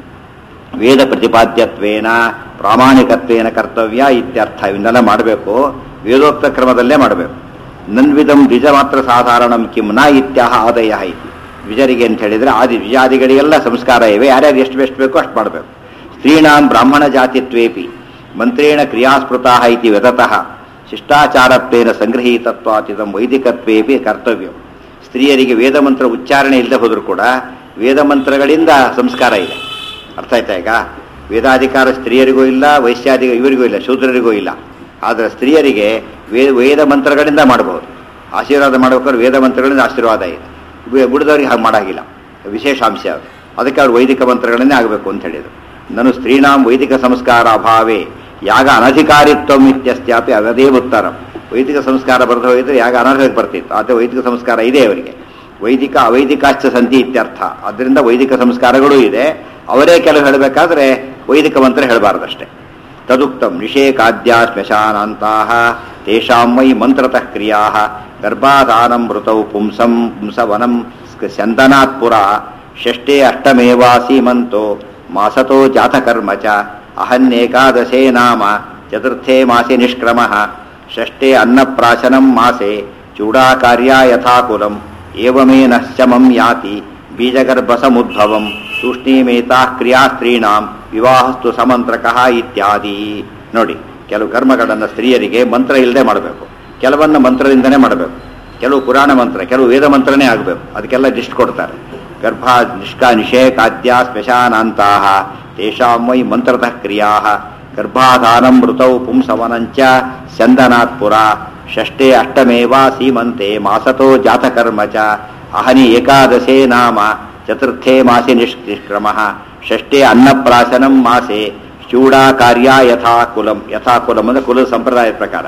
ವೇದ ಪ್ರತಿಪಾದ್ಯತ್ವೇನ ಪ್ರಾಮಾಣಿಕತ್ವೇನ ಕರ್ತವ್ಯ ಇತ್ಯರ್ಥ. ಇವನ್ನೆಲ್ಲ ಮಾಡಬೇಕು, ವೇದೋಕ್ತ ಕ್ರಮದಲ್ಲೇ ಮಾಡಬೇಕು. ನನ್ವಿಧಂ ದ್ವಿಜ ಮಾತ್ರ ಸಾಧಾರಣಂ ಕಿಂ ನ ಇತ್ಯಾಹ ಆದಯ ಇತಿ. ದ್ವಿಜರಿಗೆ ಅಂತ ಹೇಳಿದರೆ ಆದಿ ದ್ವಿಜಾದಿಗಳಿಗೆಲ್ಲ ಸಂಸ್ಕಾರ ಇವೆ, ಯಾರ್ಯಾರು ಎಷ್ಟು ಎಷ್ಟು ಬೇಕೋ ಅಷ್ಟು ಮಾಡಬೇಕು. ಸ್ತ್ರೀಣಾಂ ಬ್ರಾಹ್ಮಣ ಜಾತಿತ್ವೇಪಿ ಮಂತ್ರೇಣ ಕ್ರಿಯಾಸ್ಮೃತಾ ಇತಿ ವೇದತಃ ಶಿಷ್ಟಾಚಾರತ್ವೇನ ಸಂಗೃಹೀತತ್ವಾತಿದಂ ವೈದಿಕತ್ವೇಪಿ ಕರ್ತವ್ಯಂ. ಸ್ತ್ರೀಯರಿಗೆ ವೇದ ಮಂತ್ರ ಉಚ್ಚಾರಣೆ ಇಲ್ಲದೆ ಹೋದರೂ ಕೂಡ ವೇದ ಮಂತ್ರಗಳಿಂದ ಸಂಸ್ಕಾರ ಇದೆ. ಅರ್ಥ ಆಯ್ತಾ? ಈಗ ವೇದಾಧಿಕಾರ ಸ್ತ್ರೀಯರಿಗೂ ಇಲ್ಲ, ವೈಶ್ಯಾಧಿಕ ಇವರಿಗೂ ಇಲ್ಲ, ಶೂದ್ರರಿಗೂ ಇಲ್ಲ. ಆದರೆ ಸ್ತ್ರೀಯರಿಗೆ ವೇದ ವೇದ ಮಂತ್ರಗಳಿಂದ ಮಾಡಬಹುದು. ಆಶೀರ್ವಾದ ಮಾಡಬೇಕಾದ್ರೆ ವೇದ ಮಂತ್ರಗಳಿಂದ ಆಶೀರ್ವಾದ ಇದೆ. ಬಿಡದವ್ರಿಗೆ ಹಾಗೆ ಮಾಡಾಗಿಲ್ಲ, ವಿಶೇಷಾಂಶ ಅದು. ಅದಕ್ಕೆ ಅವ್ರು ವೈದಿಕ ಮಂತ್ರಗಳನ್ನೇ ಆಗಬೇಕು ಅಂತ ಹೇಳಿದರು. ನಾನು ಸ್ತ್ರೀಣಾಂ ವೈದಿಕ ಸಂಸ್ಕಾರ ಅಭಾವೇ ಯಾಗ ಅನಧಿಕಾರಿತ್ವ ಇತ್ಯಸ್ತ್ಯಾಪಿ ಅದೇ ಉತ್ತರ. ವೈದಿಕ ಸಂಸ್ಕಾರ ಬರೆದು ಹೋಗಿದ್ರೆ ಯಾಗ ಅನರ್ಹಕ್ಕೆ ಬರ್ತಿತ್ತು, ಆದರೆ ವೈದಿಕ ಸಂಸ್ಕಾರ ಇದೆ ಅವರಿಗೆ. ವೈದಿಕ ಅವೈದಿಕಾಶ್ಚ ಸಂತಿ ಇತ್ಯರ್ಥ. ಅದರಿಂದ ವೈದಿಕ ಸಂಸ್ಕಾರಗಳೂ ಇದೆ. ಅವರೇ ಕೆಲವು ಹೇಳಬೇಕಾದ್ರೆ ವೈದಿಕ ಮಂತ್ರ ಹೇಳಬಾರ್ದಷ್ಟೇ. ತದುಕ್ತಂ ನಿಷೇಕಾದ್ಯ ಶ್ಮಶಾನಾಂತಹ ತೇಷಾಂ ವೈ ಮಂತ್ರತಃ ಕ್ರಿಯಾ ಗರ್ಭಾಧಾನಂ ಮೃತೌ ಪುಂಸಂ ಪುಂಸವನಂ ಸ್ಯಂದನಾತ್ ಪುರ ಷಷ್ಠೇ ಅಷ್ಟಮೇವಾ ಸೀಮಂತೋ ಮಾಸತೋ ಜಾತಕರ್ಮ ಚ ಅಹನ್ಯೇಕಾದಶೇ ನಾಮ ಚತುರ್ಥೇ ಮಾಸಿ ನಿಷ್ಕ್ರಮಃ ಷಷ್ಠೇ ಅನ್ನಪ್ರಾಶನಂ ಮಾಸೆ ಚೂಡಾಕಾರ್ಯ ಯಥಾಕುಲಂ ಏವಮೇನ ಶಮಂ ಯಾತಿ ಬೀಜಗರ್ಭಸಮುದ್ಭವಂ ತೂಷ್ಣೀಮೇತಾ ಕ್ರಿಯಾ ಸ್ತ್ರೀಣಾಂ ವಿವಾಹಸ್ತು ಸಮಂತ್ರಕಃ ಇತ್ಯಾದಿ. ನೋಡಿ, ಕೆಲವು ಕರ್ಮಗಳನ್ನು ಸ್ತ್ರೀಯರಿಗೆ ಮಂತ್ರ ಇಲ್ಲದೆ ಮಾಡಬೇಕು, ಕೆಲವನ್ನ ಮಂತ್ರದಿಂದನೇ ಮಾಡಬೇಕು. ಕೆಲವು ಪುರಾಣ ಮಂತ್ರ, ಕೆಲವು ವೇದ ಮಂತ್ರನೇ ಆಗಬೇಕು. ಅದಕ್ಕೆಲ್ಲ ಲಿಸ್ಟ್ ಕೊಡ್ತಾರೆ. ಗರ್ಭ ನಿಷ್ಕಾ ನಿಷೇಕಾದ್ಯ ಸ್ಮಶಾನಾಂತಹ ತೇಷಾಂ ವೈ ಮಂತ್ರತಃ ಕ್ರಿಯಾ ಗರ್ಭಾಧಾನಂ ಮೃತೌ ಪುಂಸವನಂಚ ಸ್ಯಂದನಾತ್ ಪುರ ಷಷ್ಠೇ ಅಷ್ಟಮೇವಾ ಸೀಮಂತೆ ಮಾಸತೋ ಜಾತಕರ್ಮ ಚ ಅಹನಿ ಏಕಾದಶೇ ನಾಮ ಚತುರ್ಥೇ ಮಾಸಿ ನಿಷ್ಕ್ರಮಃ ಷಷ್ಠೇ ಅನ್ನಪ್ರಾಶನಂ ಮಾಸೆ ಚೂಡಾ ಕಾರ್ಯ ಯಥಾಕುಲಂ. ಯಥಾಕುಲಂ ಅಂದರೆ ಕುಲದ ಸಂಪ್ರದಾಯದ ಪ್ರಕಾರ.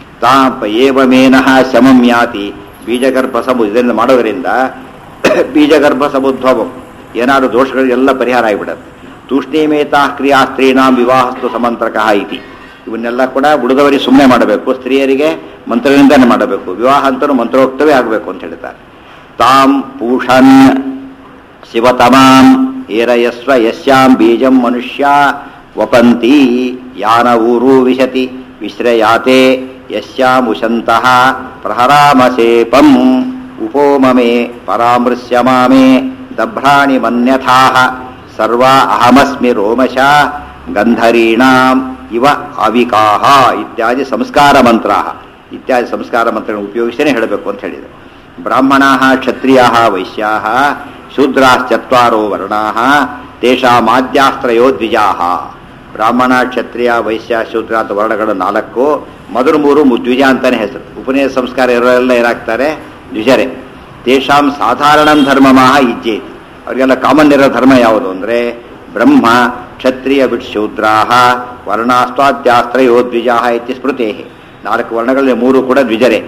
ತಾಪ ಏವಮೇನಃ ಶಮಂ ಯಾತಿ ಬೀಜಗರ್ಭ ಸಮು. ಇದರಿಂದ ಮಾಡೋದರಿಂದ ಬೀಜಗರ್ಭ ಸಮುದ್ಭವಂ, ಏನಾದರೂ ದೋಷಗಳು ಎಲ್ಲ ಪರಿಹಾರ ಆಗಿಬಿಡುತ್ತೆ. ತೂಷ್ಣೀಮೇತಾ ಕ್ರಿಯಾ ಸ್ತ್ರೀಣಾಂ ವಿವಾಹಸ್ತು ಸಮಂತ್ರಕಃ ಇತಿ. ಇವನ್ನೆಲ್ಲ ಕೂಡ ಬುಡದವರಿಗೆ ಸುಮ್ಮನೆ ಮಾಡಬೇಕು, ಸ್ತ್ರೀಯರಿಗೆ ಮಂತ್ರದಿಂದನೇ ಮಾಡಬೇಕು. ವಿವಾಹ ಅಂತಲೂ ಮಂತ್ರೋಕ್ತವೇ ಆಗಬೇಕು ಅಂತ ಹೇಳ್ತಾರೆ. ತಾಂ ಪೂಷನ್ ಶಿವತಮಾಂ ಏರಯಸ್ವ ಯಸ್ಯಾಂ ಬೀಜಂ ಮನುಷ್ಯ ವಪಂತಿ ಯಾನ ಊರು ವಿಶತಿ ವಿಶ್ರಯಾತೆ ಯಸ್ಯಾಮುಶಂತಃ ಪ್ರಹರಾಮಸೇಪಂ ಉಪೋಮಮೇ ಪರಾಮೃಶ್ಯಮಾಮೇ ದಭ್ರಾಣಿ ಮನ್ಯಥಾಃ ಸರ್ವಾ ಅಹಮಸ್ಮಿ ರೋಮಶ ಗಂಧರೀಣಾಂ ಇವ ಅವಿಕಾಹ ಇತ್ಯಾದಿ ಸಂಸ್ಕಾರ ಮಂತ್ರ. ಇತ್ಯಾದಿ ಸಂಸ್ಕಾರ ಮಂತ್ರಗಳನ್ನು ಉಪಯೋಗಿಸೇ ಹೇಳಬೇಕು ಅಂತ ಹೇಳಿದರು. ಬ್ರಾಹ್ಮಣಾ ಕ್ಷತ್ರಿಯಾ ವೈಶ್ಯಾ ಶೂದ್ರಾಶ್ಚತ್ವಾರೋ ವರ್ಣಾ ತೇಷಾಮಾದ್ಯಾಸ್ತ್ರಯೋ ದ್ವಿಜಾ. ಬ್ರಾಹ್ಮಣ ಕ್ಷತ್ರಿಯ ವೈಶ್ಯ ಶೂದ್ರ ಅಂತ ವರ್ಣಗಳು ನಾಲ್ಕು, ಮೊದಲು ಮೂರು ದ್ವಿಜ ಅಂತಾನೆ ಹೆಸರು. ಉಪನಯನ ಸಂಸ್ಕಾರ ಇರೋರೆಲ್ಲ ಏನಾಗ್ತಾರೆ, ದ್ವಿಜರೇ. ತೇಷಾಂ ಸಾಧಾರಣಂ ಧರ್ಮಮಾಹ ಇಜ್ಜೇತಿ. ಅವರಿಗೆಲ್ಲ ಕಾಮನ್ ಇರೋ ಧರ್ಮ ಯಾವುದು ಅಂದರೆ ಬ್ರಹ್ಮ ಕ್ಷತ್ರಿಯ ಬಿಟ್ ಶೂದ್ರಾ ವರ್ಣಾಸ್ವಾದ್ಯಾಸ್ತ್ರಯೋ ದ್ವಿಜಾ ಇತಿ ಸ್ಮೃತೇ. ನಾಲ್ಕು ವರ್ಣಗಳಲ್ಲಿ ಮೂರು ಕೂಡ ದ್ವಿಜರೇ.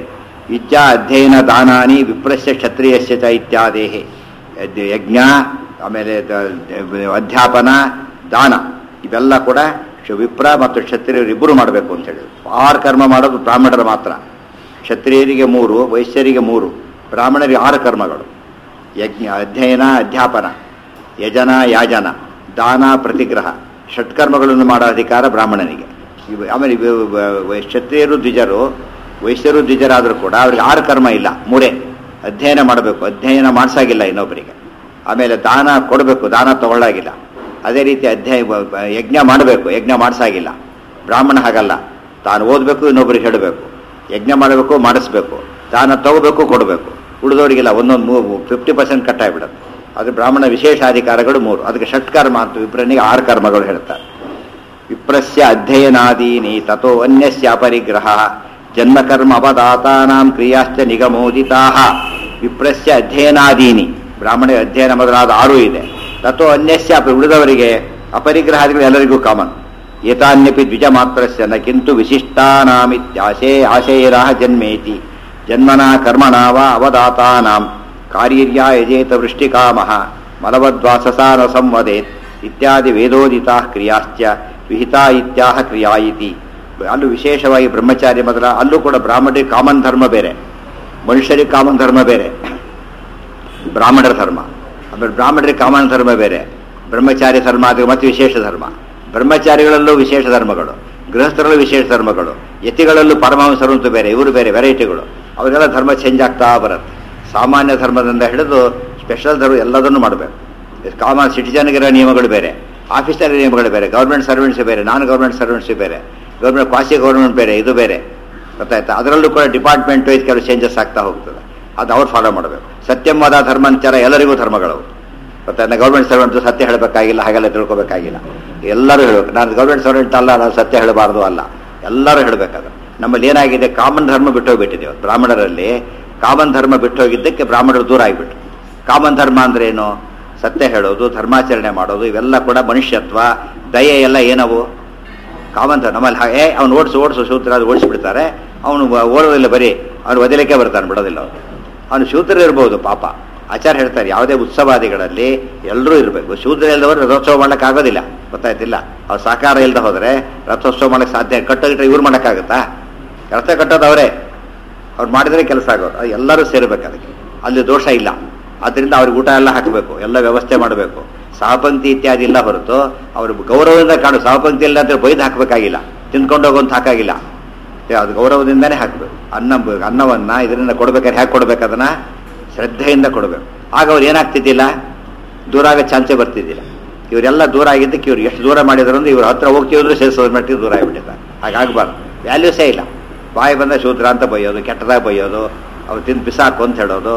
ವಿದ್ಯಾ ಅಧ್ಯಯನ ದಾನಾನಿ ವಿಪ್ರಸ್ಯ ಕ್ಷತ್ರಿಯಸ್ಯ ಚ ಇತ್ಯಾದೇಹಿ. ಯಜ್ಞ ಆಮೇಲೆ ಅಧ್ಯಾಪನ ದಾನ ಇವೆಲ್ಲ ಕೂಡ ವಿಪ್ರ ಮತ್ತು ಕ್ಷತ್ರಿಯರು ಇಬ್ಬರು ಮಾಡಬೇಕು ಅಂತ ಹೇಳಿ. ಆರು ಕರ್ಮ ಮಾಡೋದು ಬ್ರಾಹ್ಮಣರು ಮಾತ್ರ. ಕ್ಷತ್ರಿಯರಿಗೆ ಮೂರು, ವೈಶ್ಯರಿಗೆ ಮೂರು, ಬ್ರಾಹ್ಮಣರಿಗೆ ಆರು ಕರ್ಮಗಳು. ಯಜ್ಞ ಅಧ್ಯಯನ ಅಧ್ಯಾಪನ, ಯಜನ ಯಾಜನ, ದಾನ ಪ್ರತಿಗ್ರಹ, ಷಟ್ಕರ್ಮಗಳನ್ನು ಮಾಡೋ ಅಧಿಕಾರ ಬ್ರಾಹ್ಮಣನಿಗೆ. ಇವು ಆಮೇಲೆ ಕ್ಷತ್ರಿಯರು ದ್ವಿಜರು, ವೈಶ್ಯರು ದ್ವಿಜರಾದರೂ ಕೂಡ ಅವ್ರಿಗೆ ಆರು ಕರ್ಮ ಇಲ್ಲ, ಮೂರೇ. ಅಧ್ಯಯನ ಮಾಡಬೇಕು, ಅಧ್ಯಯನ ಮಾಡಿಸಾಗಿಲ್ಲ ಇನ್ನೊಬ್ಬರಿಗೆ. ಆಮೇಲೆ ದಾನ ಕೊಡಬೇಕು, ದಾನ ತಗೊಳ್ಳಾಗಿಲ್ಲ. ಅದೇ ರೀತಿ ಅಧ್ಯಾಯ ಯಜ್ಞ ಮಾಡಬೇಕು, ಯಜ್ಞ ಮಾಡಿಸಾಗಿಲ್ಲ. ಬ್ರಾಹ್ಮಣ ಹಾಗಲ್ಲ, ತಾನು ಓದಬೇಕು, ಇನ್ನೊಬ್ಬರಿಗೆ ಹೇಳಬೇಕು, ಯಜ್ಞ ಮಾಡಬೇಕು, ಮಾಡಿಸ್ಬೇಕು, ದಾನ ತಗೋಬೇಕು, ಕೊಡಬೇಕು. ಉಳಿದವರಿಗೆಲ್ಲ ಒಂದೊಂದು ಮೂರು ಫಿಫ್ಟಿ ಪರ್ಸೆಂಟ್ ಕಟ್ಟಾಗ್ಬಿಡುತ್ತೆ. ಅದು ಬ್ರಾಹ್ಮಣ ವಿಶೇಷ ಅಧಿಕಾರಗಳು ಮೂರು. ಅದಕ್ಕೆ ಷಟ್ಕರ್ಮ ಅಂತ ವಿಪ್ರನಿಗೆ ಆರು ಕರ್ಮಗಳು ಹೇಳ್ತಾರೆ. ವಿಪ್ರಸ್ಯ ಅಧ್ಯಯನಾದೀನಿ ತಥೋ ಅನ್ಯಸ್ಯ ಅಪರಿಗ್ರಹ ಜನ್ಮಕರ್ಮ ಅವದಾತಾನಾಂ ಕ್ರಿಯಾಶ್ಚ ನಿಗಮೋದಿತಾ. ವಿಪ್ರಸ್ಯ ಅಧ್ಯಯನಾದೀನಿ, ಬ್ರಾಹ್ಮಣ ಅಧ್ಯಯನ ಮೊದಲಾದ ಆರು ಇದೆ. ತಥೋ ಅನ್ಯಸ್ಯ ಉಳಿದವರಿಗೆ ಅಪರಿಗ್ರಹಾದಿಗಳು ಎಲ್ಲರಿಗೂ ಕಾಮನ್. ಏತಾನ್ಯಪಿ ದ್ವಿಜ ಮಾತ್ರಸ್ಯ ನ ಕಿಂತು ವಿಶಿಷ್ಟಾನಾಮಿತ್ಯಾಶೇ ಆಶೇರಾಹ ಜನ್ಮೇತಿ ಜನ್ಮನಾ ಕರ್ಮಣಾ ವಾ ಅವದಾತಾನಾಂ ಕಾರ್ಯರ್ಯಾ ಯಜೇತ ವೃಷ್ಟಿಕಾಮಃ ಮಲವದ್ವಾಸಸಾ ನ ಸಂವದೇತ್ ಇತ್ಯಾದಿ ವೇದೋದಿತಾ ಕ್ರಿಯಾಶ್ಚ ವಿಹಿತಾ ಇತ್ಯಾಹ ಕ್ರಿಯಾ ಇತಿ. ಅಲ್ಲೂ ವಿಶೇಷವಾಗಿ ಬ್ರಹ್ಮಚಾರ್ಯ ಮೊದಲ ಅಲ್ಲೂ ಕೂಡ ಬ್ರಾಹ್ಮಣರಿಗೆ ಕಾಮನ್ ಧರ್ಮ ಬೇರೆ, ಮನುಷ್ಯರಿಗೆ ಕಾಮನ್ ಧರ್ಮ ಬೇರೆ, ಬ್ರಾಹ್ಮಣರ ಧರ್ಮ. ಆಮೇಲೆ ಬ್ರಾಹ್ಮಣರಿಗೆ ಕಾಮನ್ ಧರ್ಮ ಬೇರೆ, ಬ್ರಹ್ಮಚಾರ್ಯ ಧರ್ಮ ಅದು ಮತ್ತು ವಿಶೇಷ ಧರ್ಮ. ಬ್ರಹ್ಮಚಾರಿಗಳಲ್ಲೂ ವಿಶೇಷ ಧರ್ಮಗಳು, ಗೃಹಸ್ಥರಲ್ಲೂ ವಿಶೇಷ ಧರ್ಮಗಳು, ಯತಿಗಳಲ್ಲೂ ಪರಮಹಂಸರು ಅಂತ ಬೇರೆ, ಇವರು ಬೇರೆ ವೆರೈಟಿಗಳು. ಅವರೆಲ್ಲ ಧರ್ಮ ಚೇಂಜ್ ಆಗ್ತಾ ಬರುತ್ತೆ. ಸಾಮಾನ್ಯ ಧರ್ಮದಿಂದ ಹಿಡಿದು ಸ್ಪೆಷಲ್ ಧರ್ಮ ಎಲ್ಲದನ್ನು ಮಾಡಬೇಕು. ಕಾಮನ್ ಸಿಟಿಜನ್ಗಿರೋ ನಿಯಮಗಳು ಬೇರೆ, ಆಫೀಸರ್ ನಿಯಮಗಳು ಬೇರೆ, ಗೌರ್ಮೆಂಟ್ ಸರ್ವೆಂಟ್ಸ್ ಬೇರೆ, ನಾನ್ ಗೌರ್ಮೆಂಟ್ ಸರ್ವೆಂಟ್ಸ್ ಬೇರೆ, ಗೌರ್ಮೆಂಟ್ ಕ್ವಾಸಿ ಗೌರ್ಮೆಂಟ್ ಬೇರೆ, ಇದು ಬೇರೆ. ಗೊತ್ತಾಯ್ತಾ? ಅದರಲ್ಲೂ ಕೂಡ ಡಿಪಾರ್ಟ್ಮೆಂಟ್ ವೈಸ್ ಕೆಲವು ಚೇಂಜಸ್ ಆಗ್ತಾ ಹೋಗ್ತದೆ. ಅದು ಅವ್ರು ಫಾಲೋ ಮಾಡಬೇಕು. ಸತ್ಯವಾದ ಧರ್ಮಾಂತರ ಎಲ್ಲರಿಗೂ ಧರ್ಮಗಳು. ಗೊತ್ತಾಯ್ತಾ? ಗೌರ್ಮೆಂಟ್ ಸರ್ವೆಂಟ್ ಸತ್ಯ ಹೇಳಬೇಕಾಗಿಲ್ಲ, ಹಾಗೆಲ್ಲ ತಿಳ್ಕೊಬೇಕಾಗಿಲ್ಲ. ಎಲ್ಲರೂ ಹೇಳಬೇಕು. ನಾನು ಗೌರ್ಮೆಂಟ್ ಸರ್ವೆಂಟ್ ಅಲ್ಲ, ನಾನು ಸತ್ಯ ಹೇಳಬಾರ್ದು ಅಲ್ಲ, ಎಲ್ಲರೂ ಹೇಳಬೇಕಾದ್ರೆ. ನಮ್ಮಲ್ಲಿ ಏನಾಗಿದೆ, ಕಾಮನ್ ಧರ್ಮ ಬಿಟ್ಟೋಗ್ಬಿಟ್ಟಿದ್ದೇವೆ. ಬ್ರಾಹ್ಮಣರಲ್ಲಿ ಕಾಮನ್ ಧರ್ಮ ಬಿಟ್ಟೋಗಿದ್ದಕ್ಕೆ ಬ್ರಾಹ್ಮಣರು ದೂರ ಆಗಿಬಿಟ್ರು. ಕಾಮನ್ ಧರ್ಮ ಅಂದ್ರೆ ಏನು? ಸತ್ಯ ಹೇಳೋದು, ಧರ್ಮಾಚರಣೆ ಮಾಡೋದು, ಇವೆಲ್ಲ ಕೂಡ ಮನುಷ್ಯತ್ವ, ದಯೆ ಎಲ್ಲ ಏನವು ಕಾಮನ್ ಧರ್ಮ. ನಮ್ಮಲ್ಲಿ ಹಾಗೆ ಅವ್ನು ಓಡಿಸು ಓಡಿಸು ಶೂದ್ರ ಅದು ಓಡಿಸ್ಬಿಡ್ತಾರೆ. ಅವನು ಓಡೋದಿಲ್ಲ, ಬರೀ ಅವನು ಒದಲಿಕೆ ಬರ್ತಾನೆ, ಬಿಡೋದಿಲ್ಲ ಅವನು. ಅವನು ಶೂದ್ರ ಇರ್ಬೋದು ಪಾಪ. ಆಚಾರ್ಯ ಹೇಳ್ತಾರೆ ಯಾವುದೇ ಉತ್ಸವಾದಿಗಳಲ್ಲಿ ಎಲ್ಲರೂ ಇರಬೇಕು. ಶೂದ್ರ ಇಲ್ಲದವರು ರಥೋತ್ಸವ ಮಾಡಕ್ಕೆ ಆಗೋದಿಲ್ಲ. ಗೊತ್ತಾಯ್ತಿಲ್ಲ? ಅವ್ರು ಸಾಕಾರ ಇಲ್ಲದೆ ಹೋದರೆ ರಥೋತ್ಸವ ಮಾಡಕ್ಕೆ ಸಾಧ್ಯ. ಕಟ್ಟೋದಿಟ್ರೆ ಇವ್ರು ಮಾಡೋಕ್ಕಾಗುತ್ತಾ? ರಥ ಕಟ್ಟೋದು ಅವರೇ, ಅವ್ರು ಮಾಡಿದ್ರೆ ಕೆಲಸ ಆಗೋರು. ಅದು ಎಲ್ಲರೂ ಸೇರಬೇಕು, ಅದಕ್ಕೆ ಅಲ್ಲಿ ದೋಷ ಇಲ್ಲ. ಆದ್ದರಿಂದ ಅವ್ರಿಗೆ ಊಟ ಎಲ್ಲ ಹಾಕಬೇಕು, ಎಲ್ಲ ವ್ಯವಸ್ಥೆ ಮಾಡಬೇಕು. ಸಹಪಂಕ್ತಿ ಇತ್ಯಾದಿ ಇಲ್ಲ ಹೊರತು ಅವರು ಗೌರವದಿಂದ ಕಾಣು. ಸಹಪಂಕ್ತಿ ಇಲ್ಲ ಅಂತ ಬೈದು ಹಾಕಬೇಕಾಗಿಲ್ಲ, ತಿಂದ್ಕೊಂಡು ಹೋಗೋಂತ ಹಾಕಾಗಿಲ್ಲ. ಅದು ಗೌರವದಿಂದನೇ ಹಾಕಬೇಕು. ಅನ್ನ ಅನ್ನವನ್ನ ಇದರಿಂದ ಕೊಡ್ಬೇಕಾದ್ರೆ ಹೇಗೆ ಕೊಡ್ಬೇಕು? ಅದನ್ನ ಶ್ರದ್ಧೆಯಿಂದ ಕೊಡಬೇಕು. ಆಗ ಅವ್ರು ಏನಾಗ್ತಿದ್ದಿಲ್ಲ, ದೂರ ಆಗೋ ಚಾನ್ಸೇ ಬರ್ತಿದ್ದಿಲ್ಲ. ಇವರೆಲ್ಲ ದೂರ ಆಗಿದ್ದಕ್ಕೆ ಇವ್ರು ಎಷ್ಟು ದೂರ ಮಾಡಿದ್ರು ಅಂದ್ರೆ ಇವ್ರ ಹತ್ರ ಹೋಗ್ತಿದ್ರು ಸೇರಿಸೋದ್ರ ಮಟ್ಟಿಗೆ ದೂರ ಆಗಿಬಿಟ್ಟಿದ್ದಾರೆ. ಹಾಗಾಗಬಾರ್ದು. ವ್ಯಾಲ್ಯೂಸೇ ಇಲ್ಲ. ಬಾಯಿ ಬಂದ ಶೂದ್ರ ಅಂತ ಬೈಯೋದು, ಕೆಟ್ಟದಾಗಿ ಬೈಯೋದು, ಅವ್ರು ತಿಂದು ಬಿಸಾಕು ಅಂತ ಹೇಳೋದು,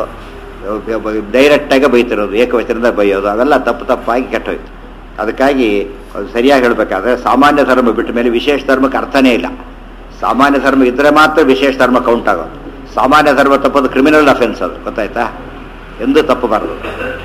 ಡೈರೆಕ್ಟಾಗಿ ಬೈತಿರೋದು, ಏಕವಚನದ ಬೈಯೋದು, ಅವೆಲ್ಲ ತಪ್ಪು ತಪ್ಪಾಗಿ ಕೆಟ್ಟೋಯ್ತು. ಅದಕ್ಕಾಗಿ ಸರಿಯಾಗಿ ಹೇಳಬೇಕಾದ್ರೆ ಸಾಮಾನ್ಯ ಧರ್ಮ ಬಿಟ್ಟ ಮೇಲೆ ವಿಶೇಷ ಧರ್ಮಕ್ಕೆ ಅರ್ಥನೇ ಇಲ್ಲ. ಸಾಮಾನ್ಯ ಧರ್ಮ ಇದ್ರೆ ಮಾತ್ರ ವಿಶೇಷ ಧರ್ಮ ಕೌಂಟ್ ಆಗೋದು. ಸಾಮಾನ್ಯ ಧರ್ಮ ತಪ್ಪೋದು ಕ್ರಿಮಿನಲ್ ಅಫೆನ್ಸ್, ಅದು ಗೊತ್ತಾಯ್ತಾ? ಎಂದೂ ತಪ್ಪಬಾರದು.